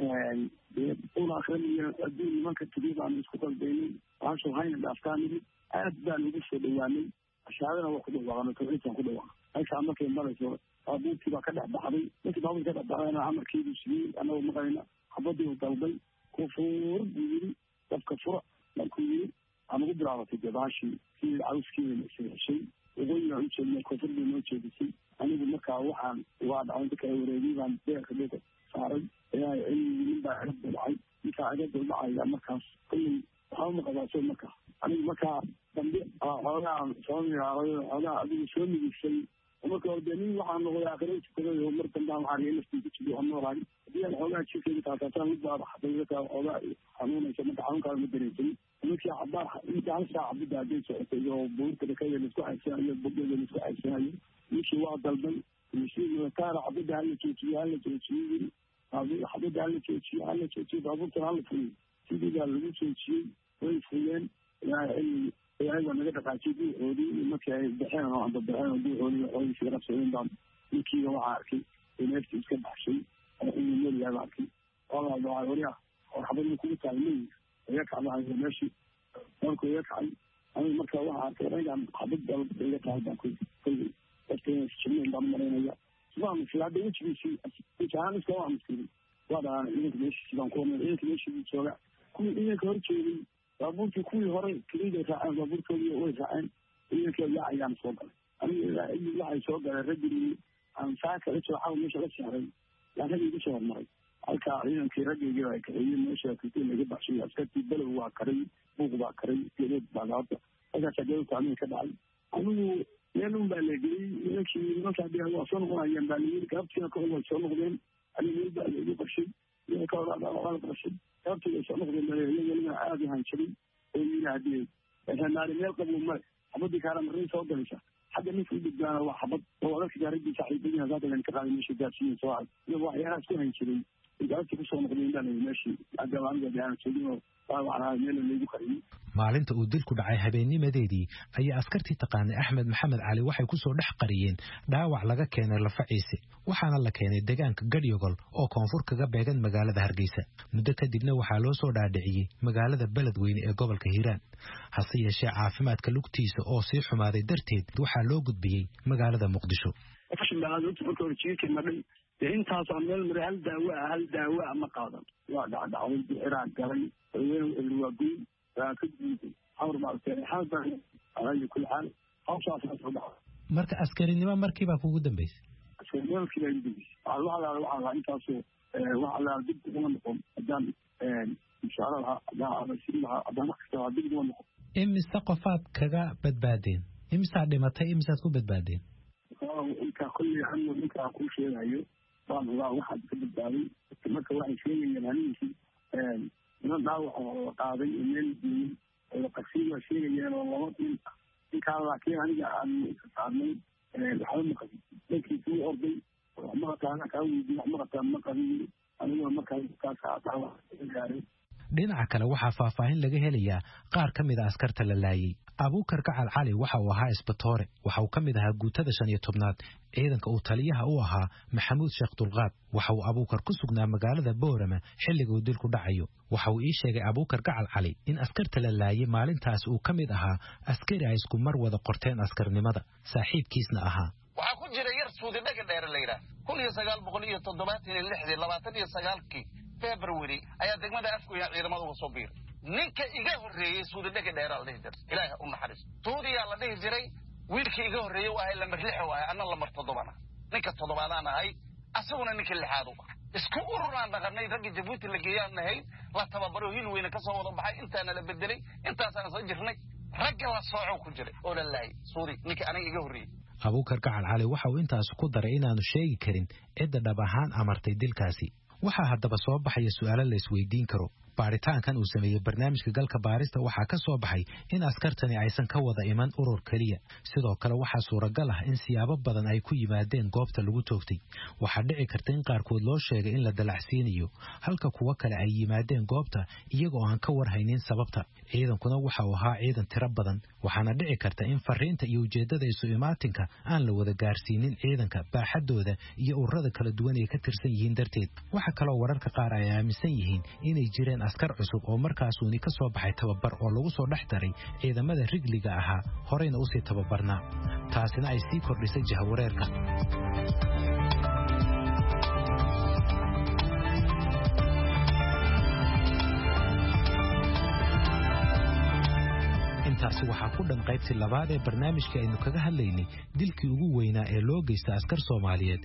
una akrinayo adduun nimanka tigi baan isku qalbaynay waxaasoo hayna dhaaftaanidi aad baan ugu soo dhawaanay ashaadana waa ku dhawaaqnay tawxiidkan ku dhawaaqa halkaa markay marayso baabuurkii baa ka dhex baxday markii baabuurkii ka dhex baxdayna amarkeedu siiyey annagoo maqayna xabadii u dalbay kufuur buu yidhi dabka fura markuu yidhi aan ugu bilaabatay gabaashii sidii cawskiina isxeshay waqooyiga u jeednay koonfur bay noo jeedisay anigu markaa waxaan waa dhacay inta kala wareegay baan beerka dhulka saaray nin baa cirada dhacay ninkaa cirada dhacaya markaas kolley waxaa umaqabaaso markaa anigu markaa dambe xoogaa soo miraaray xoogaa adigu soo migisay marka hore dee nin waxaa noqday aakhiro tukaday oo mar dambe aan waxaa naftii ku jiray oo noolahay haddii aan xoogaa jirkeeda taasaataan mid baa baxday markaa xoogaa xanuunaysa marka xanuunkaada ma dareensay ninkii cabaar inta hal saaca bidda hadday socotay oo buurta dhakada laisku caysanayo bogeeda laisku caysanayo ninkii waa dalbay misi militaara xabadda hala joojiyo hala joojiyo yiri xabadda hala joojiyo baabuurtan hala fuliyo sidii baa lagu joojiyey way fuliyeen ayaga naga dhaqaajiyay duuxoodii markii ay baxeen oo amba baxeen oo duuxoodii waxooday sigara socdeen baan ninkiiga waxaa arkay in neeftii iska baxshay inuu meliyaaba arkay walaa waxaa wariya oo xabad ma kugu tahay leeyi iga kacdahayo meeshii markuu iga kacay anigu marka waxaa arkay anagaan xabad dalba iga tahay baan kolley dadka jirnayn baan maraynaya waa miskila hadda wejigiisii wejahaan iska waa miskilin waa dhahaan ciidanka meeshiisi baan kuwa ciidanka meeshiisii jooga kuwii ciidanka hor joogay baabuurkii kuwii hore keliday raaceen baabuurkoodii way raaceen ciidankii yaa ayaan soo galay anigu waxay soo galeen raggii aan saaka la jooxaa meesha la saaray yaa raggii iga soo hormaray halkaa ciidankii raggeygii ay kaxeeyeen meesha kritiin laga baxshay askartii balow waa karay buuq baa karay geedeed baa laabta halkaasaa geedadka aniga ka dhacay anigu meel un baa la geliyey nimankaa dee waa soo noqonayeen baa layiri gaabtiina ka way soo noqdeen aniga meel baa laigu qarshay iyada ka horaa waa la qarshay gaabtii ay soo noqdeen iyagana aada u hanjabay oo yiri haddii naari meel qabow male xabadii kaara marin soo galaysa xagga ninka u dhigdaana waa xabad oo adalka gaarigii saaxiibadiina saatagan ka qaaday meesha gaarsiiyen soo cad iyagoo waxyaalaha isku hanjiray gaabtii kusoo noqdeen baa layiri meeshii hadda aniga aan joogin oo dhaawacnaa meel lagu qariyey. maalinta uu dilku dhacay habeennimadeedii ayaa askartii taqaanay Axmed Maxamed Cali waxay ku soo dhex qariyeen dhaawac laga keenay lafaciise waxaana la keenay deegaanka Gadyogol oo koonfur kaga beegan magaalada Hargeysa muddo kadibna waxaa loo soo dhaadhiciyay magaalada Beledweyne ee gobolka Hiiraan hase yeeshee caafimaadka lugtiisa oo sii xumaaday darteed waxaa loo gudbiyay magaalada Muqdisho. intaas aan meel maray hal daawo ma qaadan waa dhacday iraan galay waaguy waa ka diiday hawr maartay xaaldan ay ku xal hawshaas soo dhacay marka askarinimo markii baa kugu dambeysay askarinimo kii ay dibis waxa intaas waxa la dib ugu noqon hadaan insha Allah hadaan silaha hadaan waqtiga dib ugu noqon imisa qofaad kaga badbaadeen imisa dhimatay imisaad ku badbaadeen inta kulli anu inta ku sheegayo baan waxa ka badbaaday marka waxay sheegayaan aniga inaan dhaawac oo qaaday meel oo qasiiba sheegayaan oo laba in ka laakiin aniga aan saarnay waxa ma qadin laakiin tuu orday ma qataana ka weydiin ma qataan ma qadin aniga markaa ka dhaawac gaaray. dhinaca kale waxaa faahfaahin laga helayaa qaar ka mid ah askarta la laayay Abuukar Gacal Cali waxa uu ahaa isbatoore waxa uu ka mid ahaa guutada 15aad ciidanka uu taliyaha u ahaa Maxamuud Sheekh Dulqaad waxa uu Abuukar ku sugnaa magaalada Boorama xilliga uu dilku dhacayo waxa uu ii sheegay Abuukar Gacal Cali in askarta la laayay maalintaas uu ka mid ahaa askari ay isku mar wada qorteen askarnimada saaxiibkiisna ahaa waxa ku jira yar suudi dhaga dheer la yiraahdo 1976 February ayaa degmada afkuya ciidamadu uga soo biir ninka iga horeeyay suudi dhaga dheer la dhigay ilaahay u naxariis tuudiya la dhigi jiray wiilkii iga horeeyay waa la marlix waa ana la martodobana ninka todobaadana ay asaguna ninka lixaad isku ururaan dhaqanay rag Djibouti la geeyanahay la tababaro hil weyn ka soo wada baxay intaana la bedelay intaasana soo jirnay rag la sooco ku jiray oo la laayay suudi ninka aniga iga horeeyay Abuukar Gacal Cali waxa uu intaas ku daray inaanu sheegi karin cidda dhab ahaan amartay dilkaasi waxaa haddaba soo baxaya su'aalo la isweydiin karo baaritaankan uu sameeyay barnaamijka galka baarista waxaa ka soo baxay in askartani aysan ka wada iman urur kaliya sidoo kale waxaa suuragal ah in siyaabo badan ay ku yimaadeen goobta lagu toogtay waxaa dhici karta in qaarkood loo sheegay in la dalacsiinayo halka kuwa kale ay yimaadeen goobta iyagoo aan ka warhaynin sababta ciidankuna waxa uu ahaa ciidan tiro badan waxaana dhici karta in fariinta iyo ujeedada isu imaatinka aan la wada gaarsiinin ciidanka baaxadooda iyo ururada kala duwan ee ka tirsan yihiin darteed waxa kaloo wararka qaar ay aaminsan yihiin inay jireen askar cusub oo markaasuuni ka soo baxay tababar oo lagu soo dhex daray ciidamada rigliga ahaa horeyna u sii tababarnaa taasina ay sii kordhisay jahawareerka intaasi waxaa ku dhan qaybtii labaad ee barnaamijka aynu kaga hadlaynay dilkii ugu weynaa ee loo geystay askar Soomaaliyeed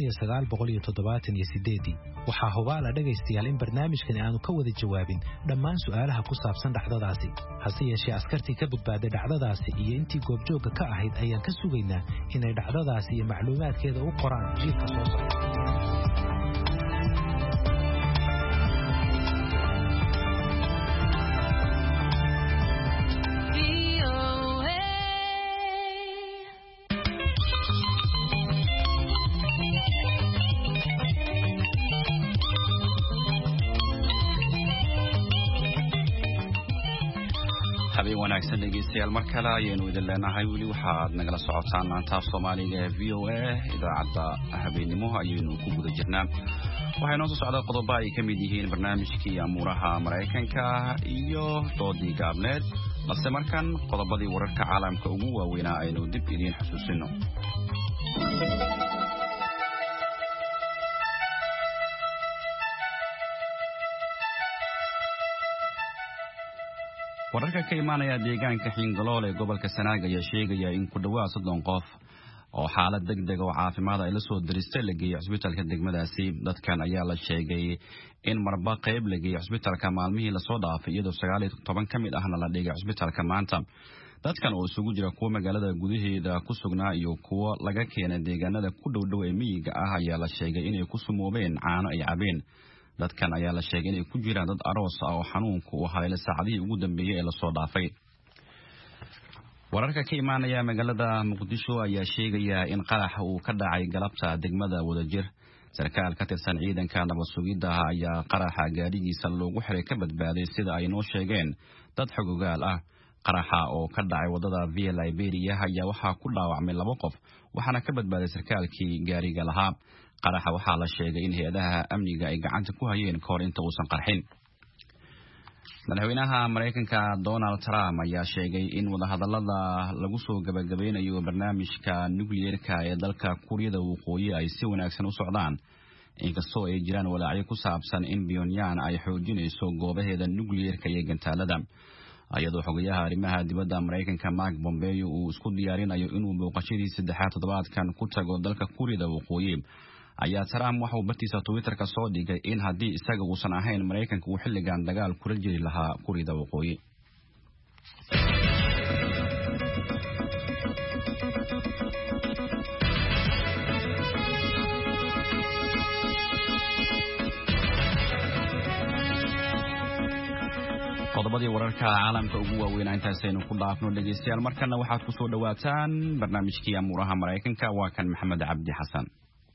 1978 waxaa hubaal dhagaystayaal in barnaamijkan aanu ka wada jawaabin dhammaan su'aalaha ku saabsan dhacdadaasi hase yeeshee askartii ka badbaaday dhacdadaasi iyo intii goobjooga ka ahayd ayaan ka sugaynaa inay dhacdadaasi iyo macluumaadkeeda u qoraan jiilka soo socda habeen wanaagsan dhegeystayaal mar kale ayaynu idin leenahay weli waxaad nagala socotaan maanta Soomaaliga ee VOA idaacadda habeenimo ayaynu ku guda jirnaa waxay noo soo socdaa qodobo ay ka mid yihiin barnaamijkii amuuraha Mareykanka iyo doodii gaabneed balse markan qodobadii wararka caalamka ugu waaweynaa aynu dib idin xasuusino wararka ka imaanaya deegaanka Xingalool ee gobolka Sanaag ayaa sheegaya in ku dhawaad 30 qof oo xaalad degdeg oo caafimaad ay la soo diristay la geeyay isbitaalka degmadaasi dadkan ayaa la sheegay in marba qayb la geeyay isbitaalka maalmihii la soo dhaafay iyadoo 19 ka mid ahna la dhigay isbitaalka maanta dadkan oo isugu jira kuwa magaalada gudaheeda ku sugnaa iyo kuwa laga keenay deegaanada ku dhow ee miyiga ah ayaa la sheegay inay ku sumoobeen caano ay cabeen dadkan ayaa la sheegay inay ku jiraan dad aroos ah oo xanuunku u haleelay saacadihii ugu dambeeyay ee la soo dhaafay wararka ka imaanaya magaalada Muqdisho ayaa sheegaya in qarax uu ka dhacay galabta degmada Wadajir sarkaal ka tirsan ciidanka nabad sugidda ayaa qaraxa gaadhigiisa loogu xiray ka badbaaday sida ay noo sheegeen dad xogogaal ah. qaraxa oo ka dhacay wadada Via Liberia ayaa waxaa ku dhaawacmay 2 qof waxaana ka badbaaday sarkaalkii gaariga lahaa. qaraxa waxaa la sheegay in hay'adaha amniga ay gacanta ku hayeen ka hor inta uusan qarxin. madaxweynaha Mareykanka Donald Trump ayaa sheegay in wadahadallada lagu soo gabagabeynayo barnaamijka nukliyeerka ee dalka Kuuriyada Waqooyi ay si wanaagsan u socdaan, inkastoo ay jiraan walaacyo ku saabsan in Pyongyang ay xoojinayso goobaheeda nukliyeerka iyo gantaalada. ayadoo xogayaha arrimaha dibadda Mareykanka Mark Pompeo uu isku diyaarinayo inuu booqashadii 3 toddobaadkan ku tago dalka Kuuriyada Waqooyi, ayaa Trump waxa uu bartiisa Twitter-ka soo dhigay in haddii isaga uusan ahayn Mareykanka uu xilligan dagaal kula jiri lahaa Kuuriyada Waqooyi. qodobadii wararka caalamka ugu waaweyn intaasaynu ku dhaafno dhageystayaal, markana waxaad ku soo dhawaataan barnaamijkii amuuraha Mareykanka. waa kan Maxamed Cabdi Xasan.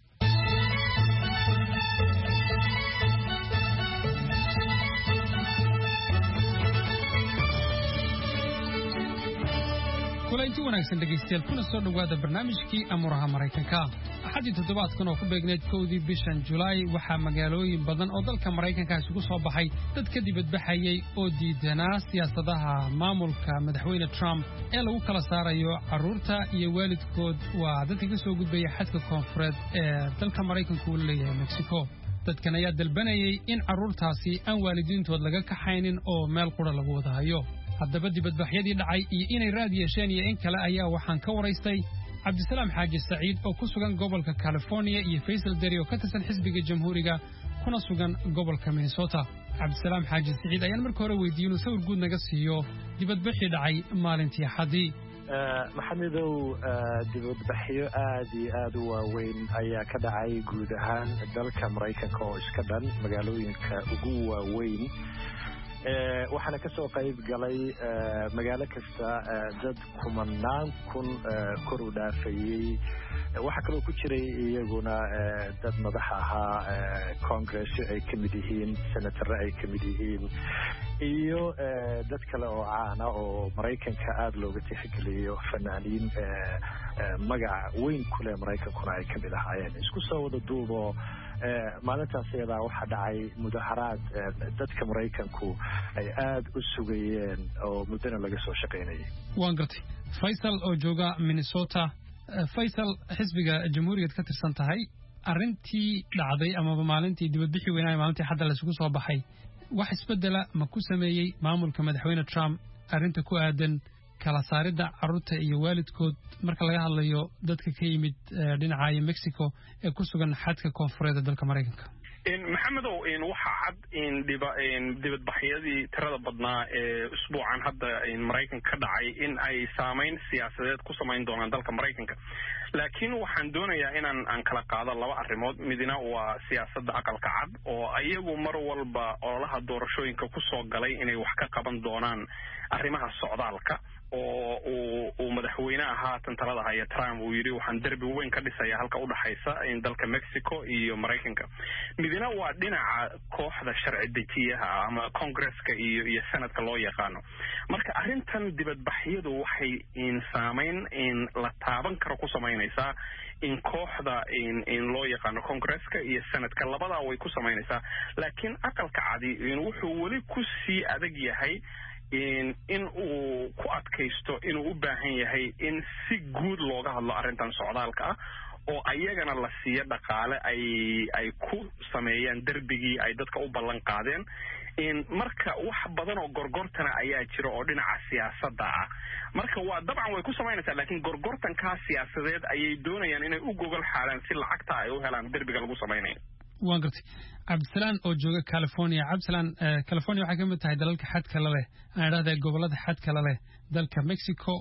kulanti wanaagsan dhageystayaal, kuna soo dhawaada barnaamijkii amuuraha Mareykanka. axadii toddobaadkan oo ku beegneed 1 bishan Julaay waxaa magaalooyin badan oo dalka Mareykanka isugu soo baxay dad ka dibadbaxayay oo diidanaa siyaasadaha maamulka madaxweyne Trump ee lagu kala saarayo carruurta iyo waalidkood waa dadka ka soo gudbaya xadka koonfureed ee dalka Mareykanka uu leeyahay Mexico. dadkan ayaa dalbanayay in carruurtaasi aan waalidiintood laga kaxaynin oo meel qura lagu wada hayo. haddaba dibadbaxyadii dhacay iyo inay raad yeesheen iyo in kale ayaa waxaan ka waraystay Cabdisalaam Xaaji Saciid oo ku sugan gobolka California iyo Faisal Dari oo ka tirsan xisbiga Jamhuuriga kuna sugan gobolka Minnesota. Cabdisalaam Xaaji Saciid ayaan markii hore weydiiyay inuu sawir guud naga siiyo dibadbaxii dhacay maalintii Axadii. maxamedow dibadbaxyo aad iyo aad u waaweyn ayaa ka dhacay guud ahaan dalka Mareykanka oo iska dhan magaalooyinka ugu waaweyn. waxaana ka soo qayb galay magaalo kasta dad kumanaan kun kor u dhaafayay. waxaa kaloo ku jiray iyaguna dad madax ahaa, Congress ay ka mid yihiin, senator ay ka mid yihiin, iyo dad kale oo caana oo Mareykanka aad looga tixgeliyo, fanaaniin magac weyn ku leh Mareykankuna ay ka mid ahaayeen. isku soo wada duubo maalintaas iyadaa waxaa dhacay mudaharaad dadka Mareykanku ay aad u sugayeen oo muddana laga soo shaqaynayay. waan gartay. Faisal oo jooga Minnesota. Faisal, xisbiga Jamhuuriga ka tirsan tahay, arrintii dhacday ama maalintii dibadbixii weynaa maalintii hadda la isugu soo baxay wax isbedela ma ku sameeyay maamulka madaxweyne Trump arrinta ku aadan kala saaridda carruurta iyo waalidkood marka laga hadlayo dadka ka yimid dhinaca Mexico ee ku sugan xadka koonfureed ee dalka Mareykanka? maxamedow waxa cad dibadbaxyadii tirada badnaa ee usbuucan hadda Mareykanka ka dhacay in ay saameyn siyaasadeed ku samayn doonaan dalka Mareykanka. laakiin waxaan doonayaa inaan kala qaado 2 arrimood. midna waa siyaasadda aqalka cad oo ayagu mar walba ololaha doorashooyinka ku soo galay inay wax ka qaban doonaan arrimaha socdaalka oo uu madaxweynaha haatan talada haya Trump uu yiri waxaan darbi weyn ka dhisayaa halka u dhaxaysa in dalka Mexico iyo Mareykanka. midna waa dhinaca kooxda sharci dejiyaha ama Congress-ka iyo Senate-ka loo yaqaano. marka arrintan dibadbaxyadu waxay saameyn la taaban karo ku samaynaysaa in kooxda loo yaqaano Congress-ka iyo Senate-ka labadaa way ku samaynaysaa. laakiin aqalka cadi wuxuu weli ku sii adag yahay in uu ku adkaysto inuu u baahan yahay in si guud looga hadlo arrintan socdaalka ah oo ayagana la siiyo dhaqaale ay ku sameeyaan darbigii ay dadka u ballan qaadeen. marka wax badan oo gorgortana ayaa jira oo dhinaca siyaasadda ah. marka waa dabcan way ku samaynaysaa, laakiin gorgortankaa siyaasadeed ayay doonayaan inay u gogol xaalaan si lacagta ay u helaan darbiga lagu samaynayo. waan gartay. Cabdisalaam oo jooga California. Cabdisalaam, California waxay ka mid tahay dalalka xadka la leh, aan idhaahdaa gobolada xadka la leh dalka Mexico.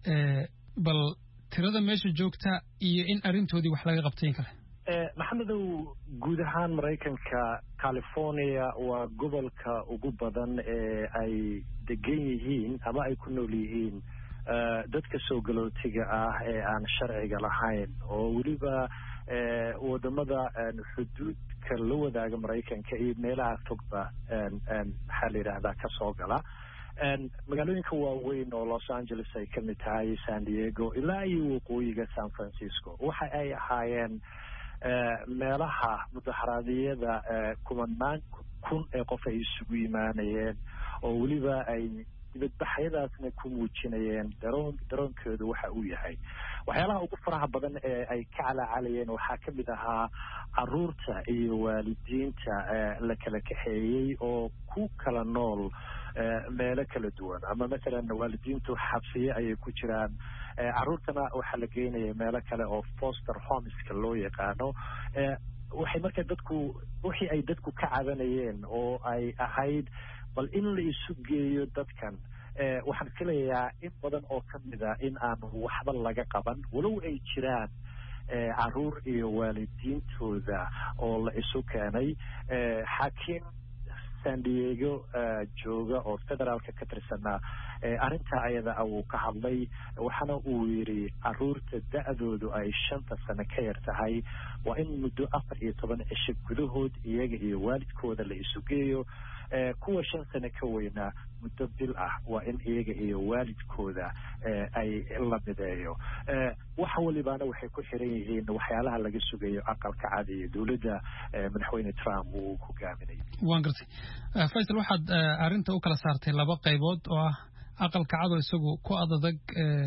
bal tirada meesha joogta iyo in arrintoodii wax laga qabtay kale. maxamedow, guud ahaan Mareykanka, California waa gobolka ugu badan ee ay degan yihiin ama ay ku nool yihiin dadka soo galootiga ah ee aan sharciga lahayn oo weliba wadamada xuduudka la wadaaga maraykanka iyo meelaha fogba maxaa la yidhaahdaa kasoo gala magaalooyinka waaweyn oo Los Angeles ay ka mid tahay San Diego ilaa iyo waqooyiga San Francisco waxa ay ahaayeen meelaha mudaharaadyada kumanaan kun ee qof ay isugu yimaanayeen oo weliba ay dibadbaxyadaasna ku muujinayeen daroonkooda waxa uu yahay waxyaalaha ugu faraha badan ee ay ka calaacalayeen waxaa ka mid ahaa caruurta iyo waalidiinta la kala kaxeeyey oo ku kala nool meelo kala duwan ama masalan waalidiintu xabsiye ayay ku jiraan caruurtana waxaa la geynaya meelo kale oo foster homeska loo yaqaano waxay marka dadku wixii ay dadku ka cabanayeen oo ay ahayd bal in la isu geeyo dadkan waxaan filayaa in badan oo ka mid a in aan waxba laga qaban walow ay jiraan caruur iyo waalidiintooda oo la isu keenay xaakim San Diego jooga oo federaalka ka tirsanaa arrinta ayada uu ka hadlay waxaana uu yiri caruurta da'doodu ay 5 sano ka yar tahay waa in muddo 14 cisho gudahood iyaga iyo waalidkooda la isu geeyo kuwa 5 sano ka weynaa muddo bil ah waa in iyaga iyo waalidkooda ay la mideeyo wax walibaana waxay ku xiran yihiin waxyaalaha laga sugayo aqalka cad iyo dawladda madaxweyne Trump uu hogaaminay waan gartay Faisal waxaad arinta u kala saartay laba qaybood oo ah aqalka cad oo isagu ku adag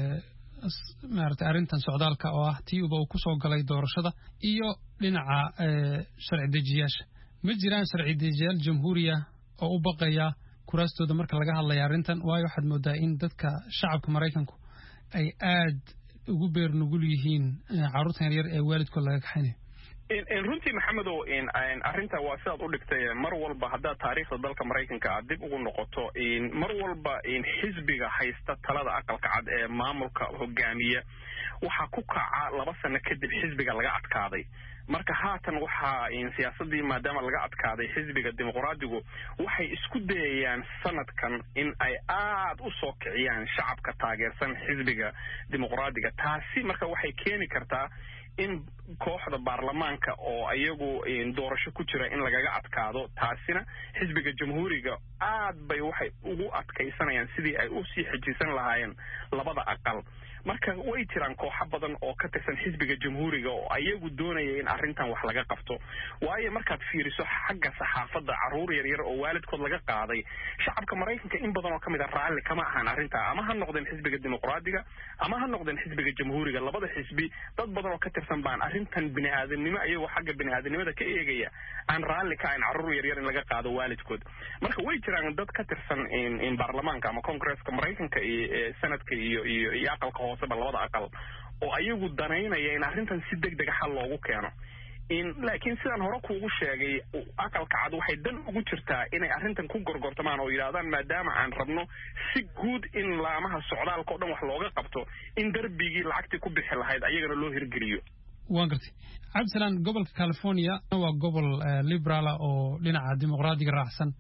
maartay arintan socdaalka oo ah tii uu ku soo galay doorashada iyo dhinaca sharci dejiyaasha ma jiraan sharci dejiyaal jamhuuriya oo u baqaya kuraastooda marka laga hadlayo arintan waayo waxaad moodaa in dadka shacabka Mareykanku ay aad ugu beer nugul yihiin caruurtan yar ee waalidkood laga kaxaynayo in runtii maxamedow arrinta waa sidaad u dhigtay mar walba haddaad taariikhda dalka Mareykanka aad dib ugu noqoto mar walba xisbiga haysta talada aqalka cad ee maamulka hogaamiya waxaa ku kaca 2 sano kadib xisbiga laga adkaaday marka haatan waxa siyaasadii maadaama laga adkaaday xisbiga dimuqraadigu waxay isku dayayaan sanadkan in ay aad u soo kiciyaan shacabka taageersan xisbiga dimuqraadiga taasi marka waxay keeni kartaa in kooxda baarlamaanka oo ayagu doorasho ku jira in lagaga adkaado taasina xisbiga jamhuuriga aad bay waxay ugu adkaysanayaan sidii ay u sii xijisan lahaayeen labada aqal marka way jiraan kooxo badan oo ka tirsan xisbiga jamhuuriga oo ayagu doonaya in arrintan wax laga qabto waayo markaad fiiriso xagga saxaafadda caruur yar yar oo waalidkood laga qaaday shacabka Mareykanka in badan oo kamid ah raalli kama ahan arrinta ama ha noqdeen xisbiga dimuqraadiga ama ha noqdeen xisbiga jamhuuriga labada xisbi dad badan oo ka tirsan baan arrintan bini'aadanimo ayagoo xagga bini'aadanimada ka eegaya aan raalli ka ahayn caruur yar yar in laga qaado waalidkood marka way jiraan dad ka tirsan in baarlamaanka ama Congress-ka Mareykanka iyo sanadka iyo aqalka hoose labada aqal oo ayagu danaynaya in arrintan si degdeg ah loogu keeno laakiin sidaan hore kuugu sheegay aqalka cad waxay dan ugu jirtaa inay arrintan ku gorgortamaan oo yiraahdaan maadaama aan rabno si guud in laamaha socdaalka oo dhan wax looga qabto in darbigii lacagtii ku bixi lahayd ayagana loo hirgeliyo waan gartay cabdisalaan gobolka California waa gobol liberal oo dhinaca dimuqraadiga raacsan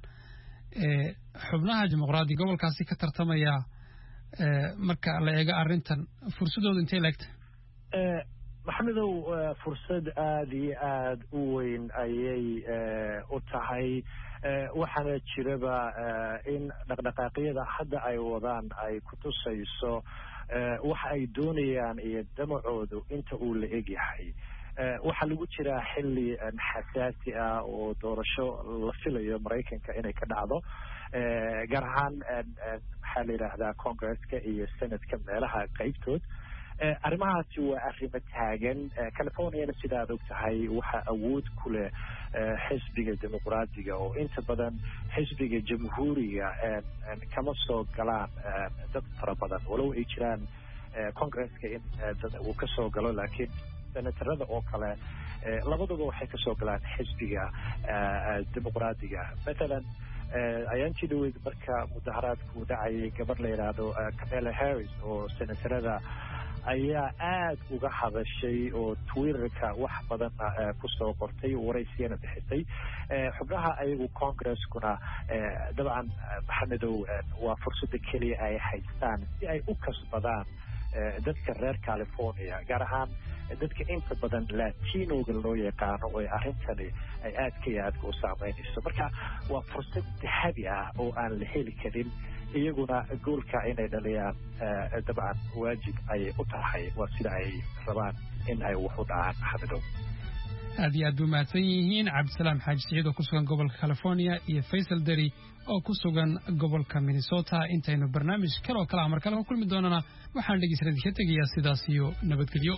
xubnaha dimuqraadiga gobolkaasi ka tartamaya marka la eego arrintan fursadooda intee leegtay maxamedow fursad aad iyo aad u weyn ayay u tahay waxaana jiraba in dhaqdhaqaaqyada hadda ay wadaan ay ku tusayso waxa ay doonayaan iyo damacoodu inta uu la eg yahay waxaa lagu jiraa xilli xasaasi ah oo doorasho la filayo Mareykanka inay ka dhacdo gaar ahaan maxaa la yidhaahdaa Congress-ka iyo Senate-ka meelaha qaybtood arrimahaasi waa arrimo taagan California sidaad og tahay waxa awood ku leh xisbiga dimuqraadiga oo inta badan xisbiga jamhuuriga kama soo galaan dad fara badan walow ay jiraan Congress-ka in dad uu ka soo galo laakiin senatarada oo kale labaduba waxay ka soo galaan xisbiga dimuqraadiga مثلا ayaantii dhaweyd marka mudaharaadku dhacayay gabar la yiraahdo Kamala Harris oo senatarada ayaa aad uga hadashay oo twitterka wax badan kusoo qortay waraysiyana bixisay xubnaha ayagu congreskuna dabcan maxamedow waa fursada keliya ay haystaan si ay u kasbadaan dadka reer California gaar ahaan dadka inta badan latinoga loo yaqaano oo arrintani ay aad u saameynayso marka waa fursad dahabi ah oo aan la heli karin iyaguna goolka inay dhaliyaan dabcan waajib ay u tahay waa sida ay rabaan in ay wax u dhacaan maxamedow aad iyo aad u mahadsan yihiin cabdisalaam xaaji siciid oo ku sugan gobolka California iyo Faisal Dari oo ku sugan gobolka Minnesota intaynu barnaamij kale oo kala mar kale ku kulmi doonana waxaan dhegeysanay ka tagayaa sidaas iyo nabadgelyo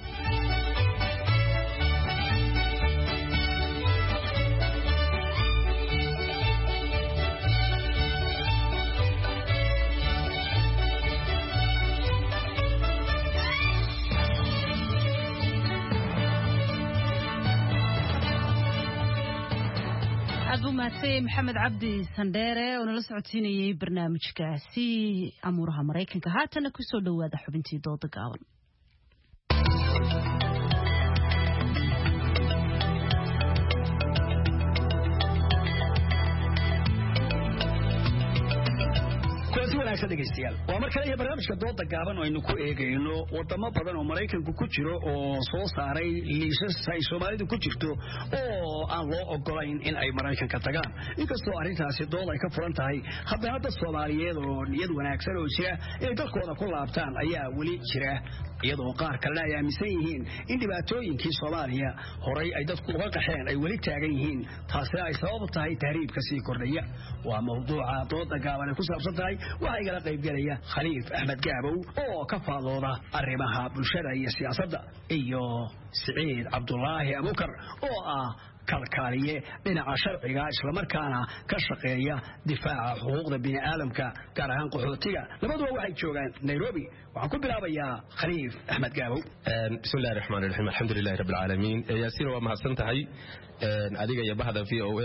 محمد عبدي سنديري ونلا سعوديني برنامجكاسي أمورها مريكنك هاتنا كسو دوادا حبنتي دودا قاون waa mar kale barnaamijka dooda gaaban oo aynu ku eegayno wadamo badan oo Mareykanku ku jiro oo soo saaray liisas ay Soomaalidu ku jirto oo aan loo ogolayn in ay Mareykanka tagaan inkastoo arrintaasi dood ay ka furan tahay haddana dad Soomaaliyeed oo niyad wanaagsan oo jira inay dalkooda ku laabtaan ayaa weli jira iyadoo qaar kale ay aaminsan yihiin in dhibaatooyinkii Soomaaliya horay ay dadku uga qaxeen ay weli taagan yihiin taasina ay sabab u tahay tahriibka sii kordhaya waa mawduuca dooda gaaban ku saabsan tahay waxa igala qayb galaya Khaliif Ahmed Gaabow oo ka faallooda arrimaha bulshada iyo siyaasadda iyo Saciid Cabdullaahi Abukar oo ah kalkaaliye dhinaca sharciga isla markaana ka shaqeeya difaaca xuquuqda bini'aadamka gaar ahaan qaxootiga labaduba waxay joogaan Nairobi waxaan ku bilaabayaa Khaliif Ahmed Gaabow bismillaahir rahmaanir rahiim alxamdulilaahi rabbil caalamiin yaasiin waa mahadsan tahay adiga iyo bahda VOA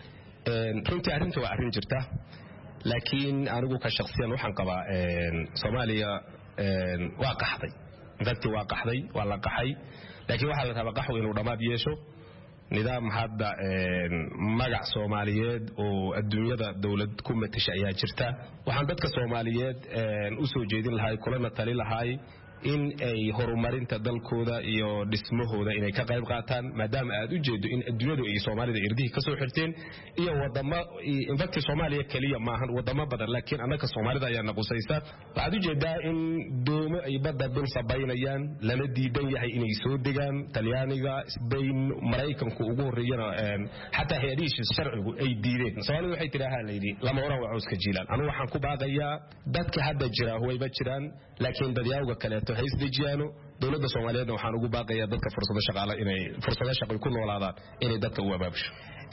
runtii arrintu waa arrin jirta laakiin anigu ka shakhsiyan waxaan qabaa Soomaaliya waa qaxday dadkii waa qaxday waa la qaxay laakiin waxa la rabaa qaxwi inuu dhamaad yeesho nidaam hadda magac Soomaaliyeed oo adduunyada dawlad ku matasha ayaa jirta waxaan dadka Soomaaliyeed u soo jeedin lahay kulana tali lahay in ay horumarinta dalkooda iyo dhismahooda inay ka qayb qaataan maadaama aad u jeedo in adduunyadu ay Soomaalida irdihi ka soo xirteen iyo wadamo infacti Soomaaliya kaliya maahan wadamo badan laakiin anaka Soomaalida ayaa naqusaysa waxaad u jeedaa in doomo ay badda dul sabaynayaan lana diidan yahay inay soo degaan Talyaaniga Spain Mareykanku ugu horeeyana xataa hay'adihiisa sharcigu ay diideen Soomaalidu waxay tiraahaa leeydi lama oran waa cawska jiilaan anigu waxaan ku baaqayaa dadka hadda jira wayba jiraan laakiin dadyaawga kale hays dejiyaano dawladda Soomaaliyeed waxaan ugu baaqayaa dadka fursado shaqo ku noolaadaan inay dadka u abaabsho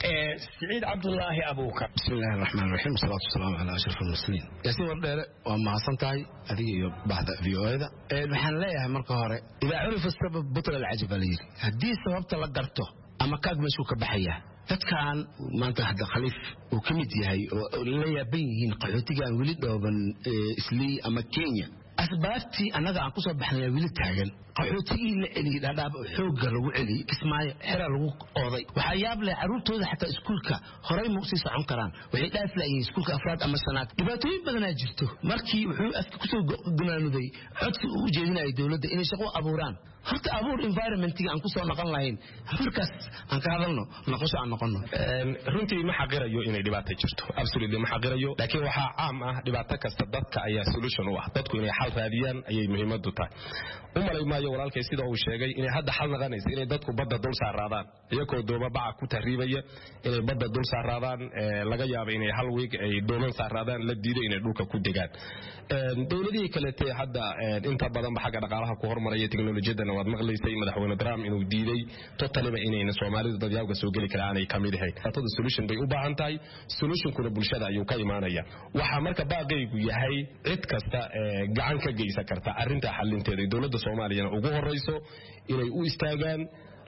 Saciid Cabdullaahi Abukar bismillaahir rahmaanir rahiim salaatu wasalaamu ala ashrafil mursaliin yaasiin wardheere waa mahadsan tahay adiga iyo bahda VOA-da waxaan leeyahay marka hore idaa curifa sabab butla al-ajab alayhi haddii sababta la garto ama kaag meeshuu ka baxaya dadkan maanta hadda Khaliif uu ka mid yahay oo la yaaban yihiin qaxootigan weli dhooban Islii ama Kenya asbaabtii anaga aan ku soo baxnay wili taagan qaxootigii la celi dhadhaab xoogga lagu celi kismaayo xira lagu ooday waxa yaab leh caruurtooda xataa iskuulka horay ma sii socon karaan waxay dhaaf laayeen iskuulka afraad ama sanaad dhibaatooyin badan ay jirto markii wuxuu afka ku soo gunaanuday codsi uu jeedinayay dawladda inay shaqo abuuraan horta abuur environment-ga aan ku soo noqon lahayn markaas aan ka hadalno noqosho aan noqono runtii ma xaqirayo inay dhibaato jirto absolutely ma xaqirayo laakiin waxa caam ah dhibaato kasta dadka ayaa solution u ah dadku inay xal raadiyaan ayay muhiimadu tahay umalay maayo walaalkay sida uu sheegay inay hadda xal naqanayso inay dadku badda dul saaraadaan iyagoo dooba baca ku tahriibaya inay badda dul saaraadaan laga yaabo inay hal week ay dooman saaraadaan la diiday inay dhulka ku degaan dawladihii kale ee hadda inta badan xagga dhaqaalaha ku hormaraya teknolojiyadda waad maqlaysay madaxweyne Trump inuu diiday totally inayna Soomaalidu dadyaawga soo gali karaan ay kamid yahay tada solution bay u baahan tahay solution kuna bulshada ayuu ka imaanaya waxa marka baaqaygu yahay cid kasta gacan ka geysan karta arrinta xalinteeda dawladda Soomaaliya ugu horeyso inay u istaagaan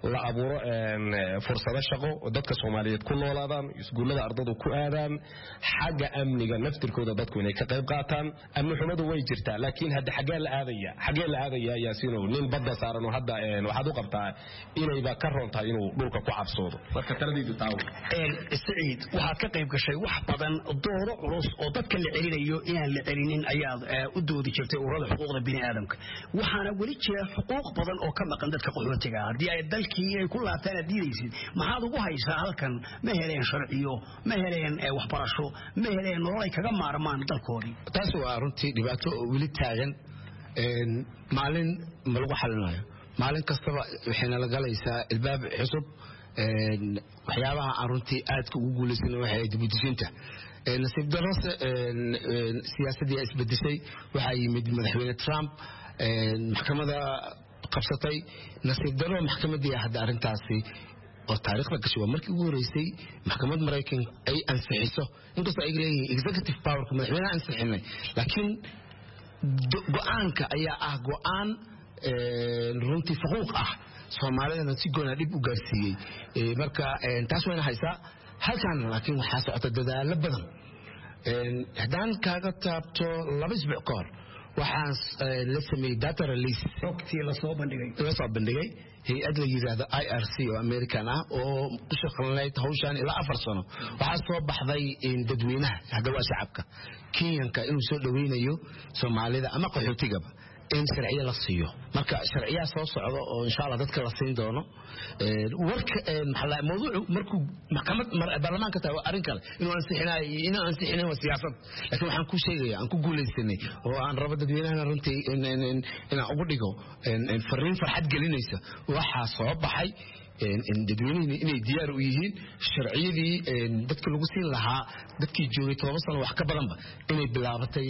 la abuuro fursado shaqo oo dadka Soomaaliyeed ku noolaadaan iskuulada ardadu ku aadaan xagga amniga naftirkooda dadku inay ka qayb qaataan amni xumadu way jirtaa laakiin hadda xagee la aadaya yaasiino nin badda saaran oo hadda waxaad u qabtaa inay ba ka roontahay inuu dhulka ku cabsoodo marka taladaydu taawo Saciid waxaad ka qayb gashay wax badan dooro culus oo dadka la celinayo inaan la celinin ayaad u doodi jirtay ururada xuquuqda bini'aadamka waxaana weli jira xuquuq badan oo ka maqan dadka qaxootiga ah haddii ay dalkii ay ku laabtaan diidaysid maxaad ugu haysaa halkan ma heleen sharciyo ma heleen waxbarasho ma heleen nolol ay kaga maarmaan dalkoodii taas waa runtii dhibaato weli taagan maalin ma lagu xalinayo maalin kastaba waxayna la galaysaa ilbaab cusub waxyaabaha aan runtii aadka ugu guulaysan waxay dibudishinta nasiib darrose siyaasadii isbedeshay waxaa yimid madaxweyne Trump maxkamada qabsatay nasiib darro maxkamadii hadda arrintaasi oo taariikhda gashay waa markii ugu horeysay maxkamad Mareykan ay ansixiso inkastoo ay leeyihiin executive power madaxweynaha ansixinay laakiin go'aanka ayaa ah go'aan runtii xuquuq ah Soomaalidana si go'aan dib u gaarsiiyay marka taas wayna haysaa halkan laakiin waxa socota dadaalo badan haddaan kaaga taabto 2 isbuuc ka hor waxaan la sameeyay data release xogtii la soo bandhigay hay'ad la yiraahdo IRC oo American ah oo ku shaqeynayay hawshan ilaa 4 sano waxa soo baxday in dadweynaha hadda waa shacabka Kenyanka inuu soo dhaweynayo Soomaalida ama qaxootigaba in sharciyo la siiyo marka sharciyaha soo socdo oo insha Allah dadka la siin doono warka mawduucu markuu maxkamad baarlamaanka tahay arrin kale inuu ansixinayo siyaasad laakiin waxaan ku sheegayaa aan ku guuleysanay oo aan rabo dadweynaha runtii inaan ugu dhigo fariin farxad gelinaysa waxa soo baxay dadweynuhu inay diyaar u yihiin sharciyadii dadka lagu siin lahaa dadkii joogay 7 sano wax ka badanba inay bilaabatay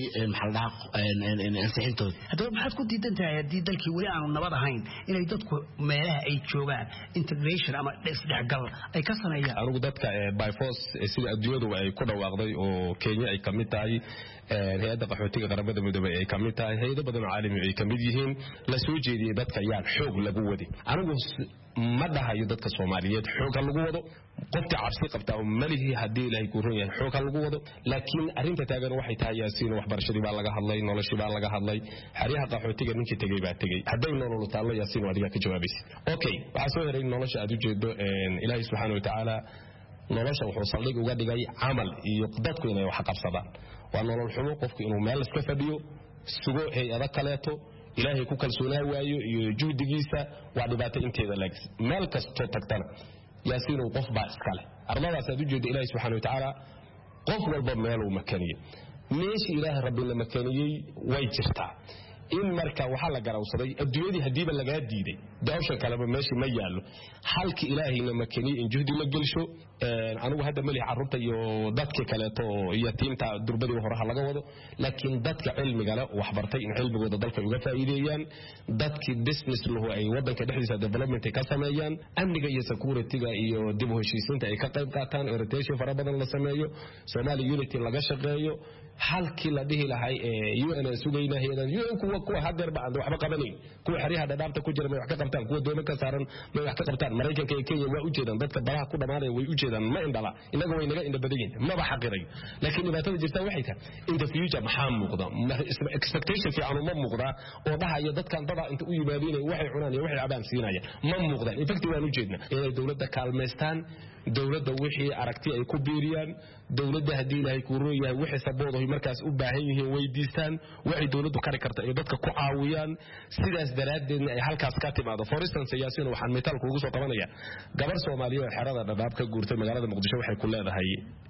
ansixintooda haddaba maxaad ku diidan tahay haddii dalkii weli aanu nabad ahayn inay dadku meelaha ay joogaan integration ama isdhexgal ay ka sameeyaan anigu dadka by force sida adduunyadu ay ku dhawaaqday oo Kenya ay kamid tahay hay'adda qaxootiga qaramada midoobay ay kamid tahay hay'ado badan oo caalami ay kamid yihiin la soo jeediyay dadka yaan xoog lagu wadi anigu ma dhahayo dadka Soomaaliyeed xoog lagu wado qofka cabsi qabta oo malihi hadii ilaahay ku run yahay xoog lagu wado laakiin arinta taagan waxay tahay yaasiin waxbarashadii baa laga hadlay noloshii baa laga hadlay xariyaha qaxootiga ninkii tagay baa tagay haday nolol taalo yaasiin wadiga ka jawaabaysa okay waxa soo yaray nolosha aad u jeedo ilaahay subhanahu wa ta'ala nolosha wuxuu saldhig uga dhigay amal iyo dadku inay wax qabsadaan waa nolol xumo qofku inuu meel iska fadhiyo sugo hay'ado kaleeto ilaahay ku kalsoonaa waayo iyo juhdigiisa waa dhibaato inteeda leeg meel kasto tagtana yaasiin qof baa iska leh ardadaas aad u jeedo ilaahay subhanahu wa ta'ala qof walba meel uu makaniyay meeshi ilaahay rabbina makaniyay way jirtaa in marka waxa la garawsaday adduunyadii hadiiba laga diiday dawsha kaleba meeshii ma yaalo halkii ilaahayna makaniyay in juhdi la gelsho anigu hadda maliha carruurta iyo dadka kaleeto iyo tiimta durbadii hore laga wado laakiin dadka cilmiga leh wax bartay in cilmigooda dalka uga faa'iideeyaan dadkii business lahu ay wadanka dhexdiisa development ka sameeyaan amniga iyo security-ga iyo dib u heshiisiinta ay ka qayb qaataan orientation fara badan la sameeyo Somali unity laga shaqeeyo halkii la dhihi lahay UN sugayna heedan UN kuwa hadeer baa waxba qabanay kuwa xariyaha dhadhaabta ku jira wax ka qabtaan kuwa doomo ka saaran wax ka qabtaan Mareykanka iyo Kenya waa u jeedaan dadka baraha ku dhamaanay way u jeedaan ma indhala inaga way naga inda badagin ma ba xaqirayo laakiin dhibaatada jirta waxay tahay in the future maxaa muuqda expectation fi aanu ma muuqda oo dhahayo dadkan dada inta u yimaadeen waxay cunaan iyo waxay cabaan siinaya ma muuqda in fact waan u jeedna inay dawladda kaalmeystaan dawladda wixii aragti ay ku biiriyaan dawladda hadii ilaahay ku rooyahay wixii saboodo markaas u baahan yihiin weydiistaan waxay dawladdu kari karta ee dadka ku caawiyaan sidaas daraadeedna ay halkaas ka timaado for instance yaasiin waxaan metal kuugu soo qabanaya gabar Soomaaliyeed oo xerada dhadhaab ka guurtay magaalada Muqdisho waxay ku leedahay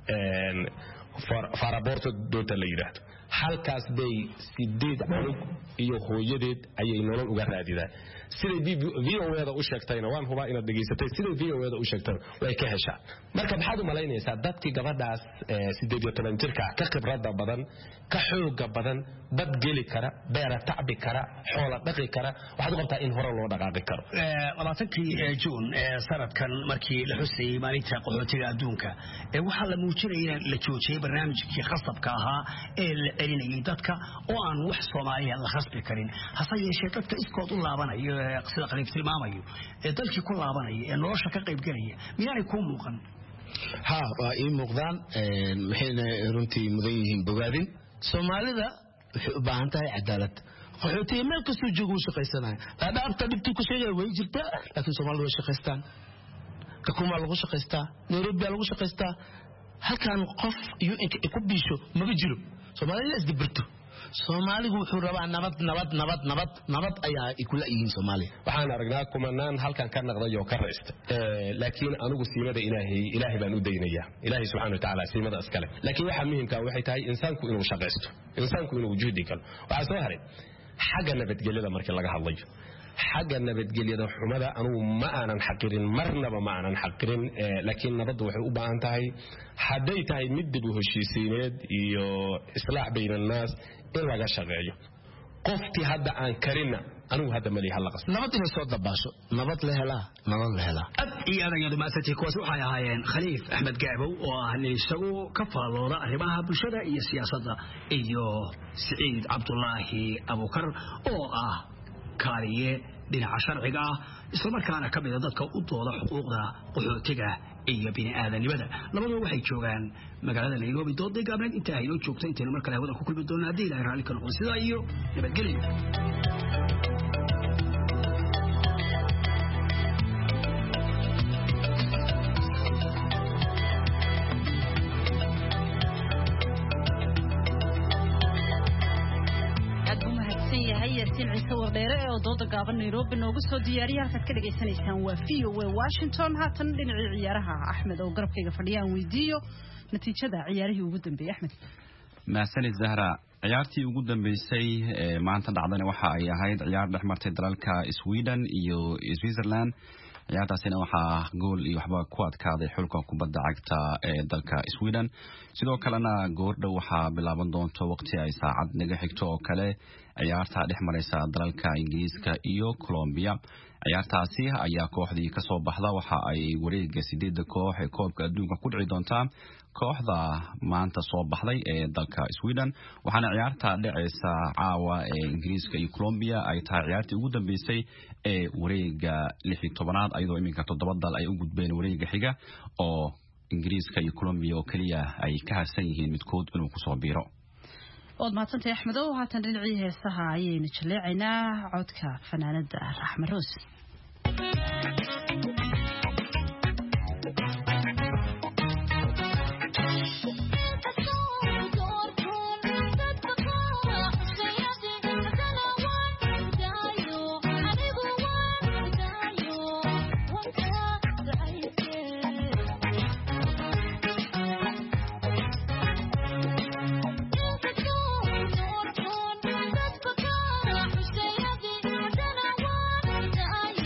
faraboorto doonta la yiraahdo halkaas bay 8 cunug iyo hooyadeed ayay nolol uga raadiyaan siday VOA-da u sheegtayna waan hubaa inaad dhageysatay siday VOA-da u sheegtay way ka heshaa marka maxaad u malaynaysaa dadkii gabadhaas 18 jirka ka khibrada badan ka xooga badan dad geli kara beera tacbi kara xoola dhaqi kara waxaad u qabtaa in hore loo dhaqaaqi karo 20 June sanadkan markii la xusay maalinta qaxootiga adduunka waxa la muujinayay la joojiyay barnaamijkii khasabka ahaa ee la celinayay dadka oo aan wax Soomaaliya la khasbi karin hase yeeshee dadka iskood u laabanayo sida qaliif tilmaamayo ee dalkii ku laabanaya ee nolosha ka qayb galaya miyaanay ku muuqan ha waa ii muuqdaan maxayna runtii mudan yihiin bogaadin Soomaalida waxay u baahan tahay cadaalad qaxootiga meel kastoo joogo shaqaysanaya dhaabta dhibtii ku sheegay way jirtaa laakiin Soomaalidu way shaqaystaan kakuma lagu shaqaystaa Nairobi lagu shaqaystaa halkan qof iyo ku biisho ma jiro Soomaaliya isdibirto Soomaaligu wuxuu rabaa nabad ayaa ikula yihiin Soomaaliya waxaan aragnaa kumanaan halkan ka naqday oo ka raystay laakiin anigu siimada ilaahay baan u daynayaa ilaahay subhanahu wa ta'ala siimada askale laakiin waxa muhiimka waxay tahay insaanku inuu shaqaysto insaanku inuu juhdi galo waxa soo haray xagga nabadgelyada markii laga hadlayo xagga nabadgelyada xumada anigu ma aanan xaqirin marnaba ma aanan xaqirin laakiin nabaddu waxay u baahan tahay haday tahay mid dib u heshiisiineed iyo islaax bayna naas in laga shaqeeyo qofkii hadda aan karina anigu hadda mali hal qas nabad inay soo dabaasho nabad la helaa ad iyo adagadu maasati kuwaas waxay ahaayeen Khaliif Axmed Gaabow oo ah nin isagu ka faalooda arrimaha bulshada iyo siyaasadda iyo Saciid Cabdullaahi Abukar oo ah kaaliye dhinaca sharciga ah isla markaana ka mid ah dadka u dooda xuquuqda qaxootiga iyo bini'aadanimada labadaba waxay joogaan magaalada Nairobi doodday gaabneed inta ay joogto inta markale hawada ku kulmi doonaa hadii Ilaahay raali ka noqdo sidaa iyo nabadgelyo dooda gaaban Nairobi noogu soo diyaariyay halka ka dhageysanaysaan waa VOA Washington haatan dhinaca ciyaaraha Axmed oo garabkayga fadhiyaan weydiiyo natiijada ciyaarihii ugu dambeeyay Axmed maasanid Zahra ciyaartii ugu dambeysay maanta dhacdana waxa ay ahayd ciyaar dhexmartay dalalka Sweden iyo Switzerland ciyaartaasina waxaa gool iyo waxba ku adkaaday xulka kubadda cagta ee dalka Sweden sidoo kalena goordhow waxaa bilaaban doonto waqti ay saacad naga xigto oo kale ciyaarta dhexmaraysa dalalka Ingiriiska iyo Colombia ciyaartaasi ayaa kooxdii ka soo baxda waxa ay wareegga 8 koox ee koobka adduunka ku dhici doontaa kooxda maanta soo baxday ee dalka Sweden waxaana ciyaarta dhacaysa caawa ee Ingiriiska iyo Colombia ay tahay ciyaartii ugu dambeysay ee wareegga 16aad ayadoo iminka 7 dal ay u gudbeen wareegga xiga oo Ingiriiska iyo Colombia oo kaliya ay ka harsan yihiin midkood inuu ku soo biiro ood maadsantahay Axmedow haatan dhinacii heesaha ayaynu jaleecaynaa codka fanaanada Raxma Roos I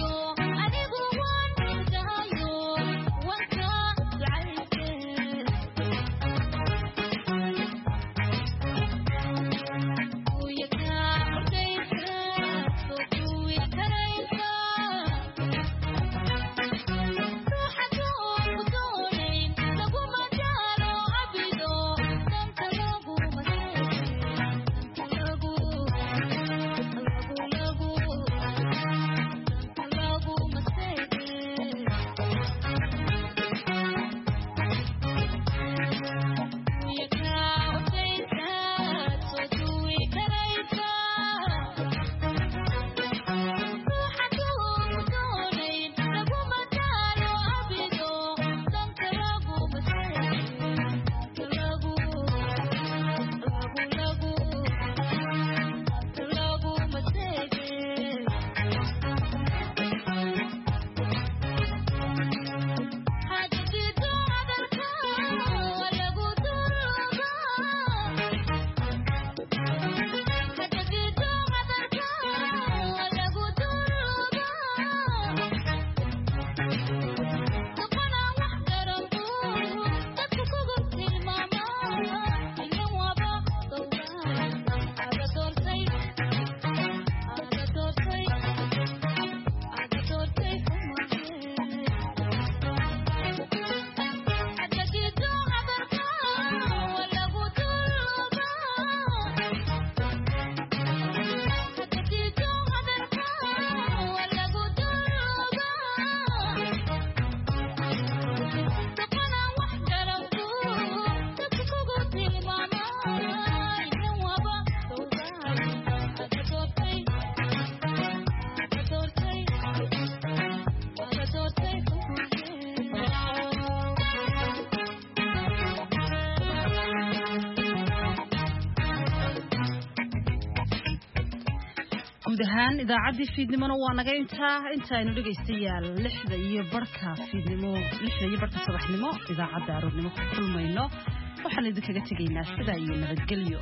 guud ahaan idaacaddii fiidnimona waa naga intaaynu dhegaystayaal 6 iyo barka fiidnimo 6 iyo barka subaxnimo idaacadda aroornimo ku kulmayno waxaan idinkaga tegaynaa sidaa iyo nabadgelyo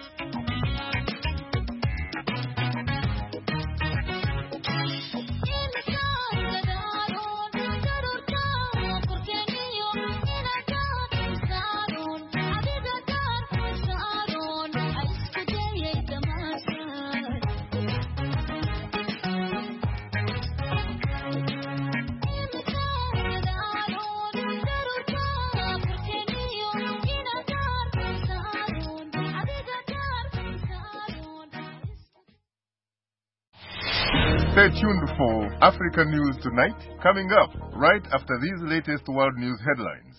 Stay tuned for African News Tonight, coming up right after these latest world news headlines.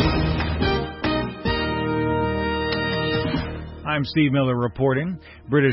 I'm Steve Miller reporting. British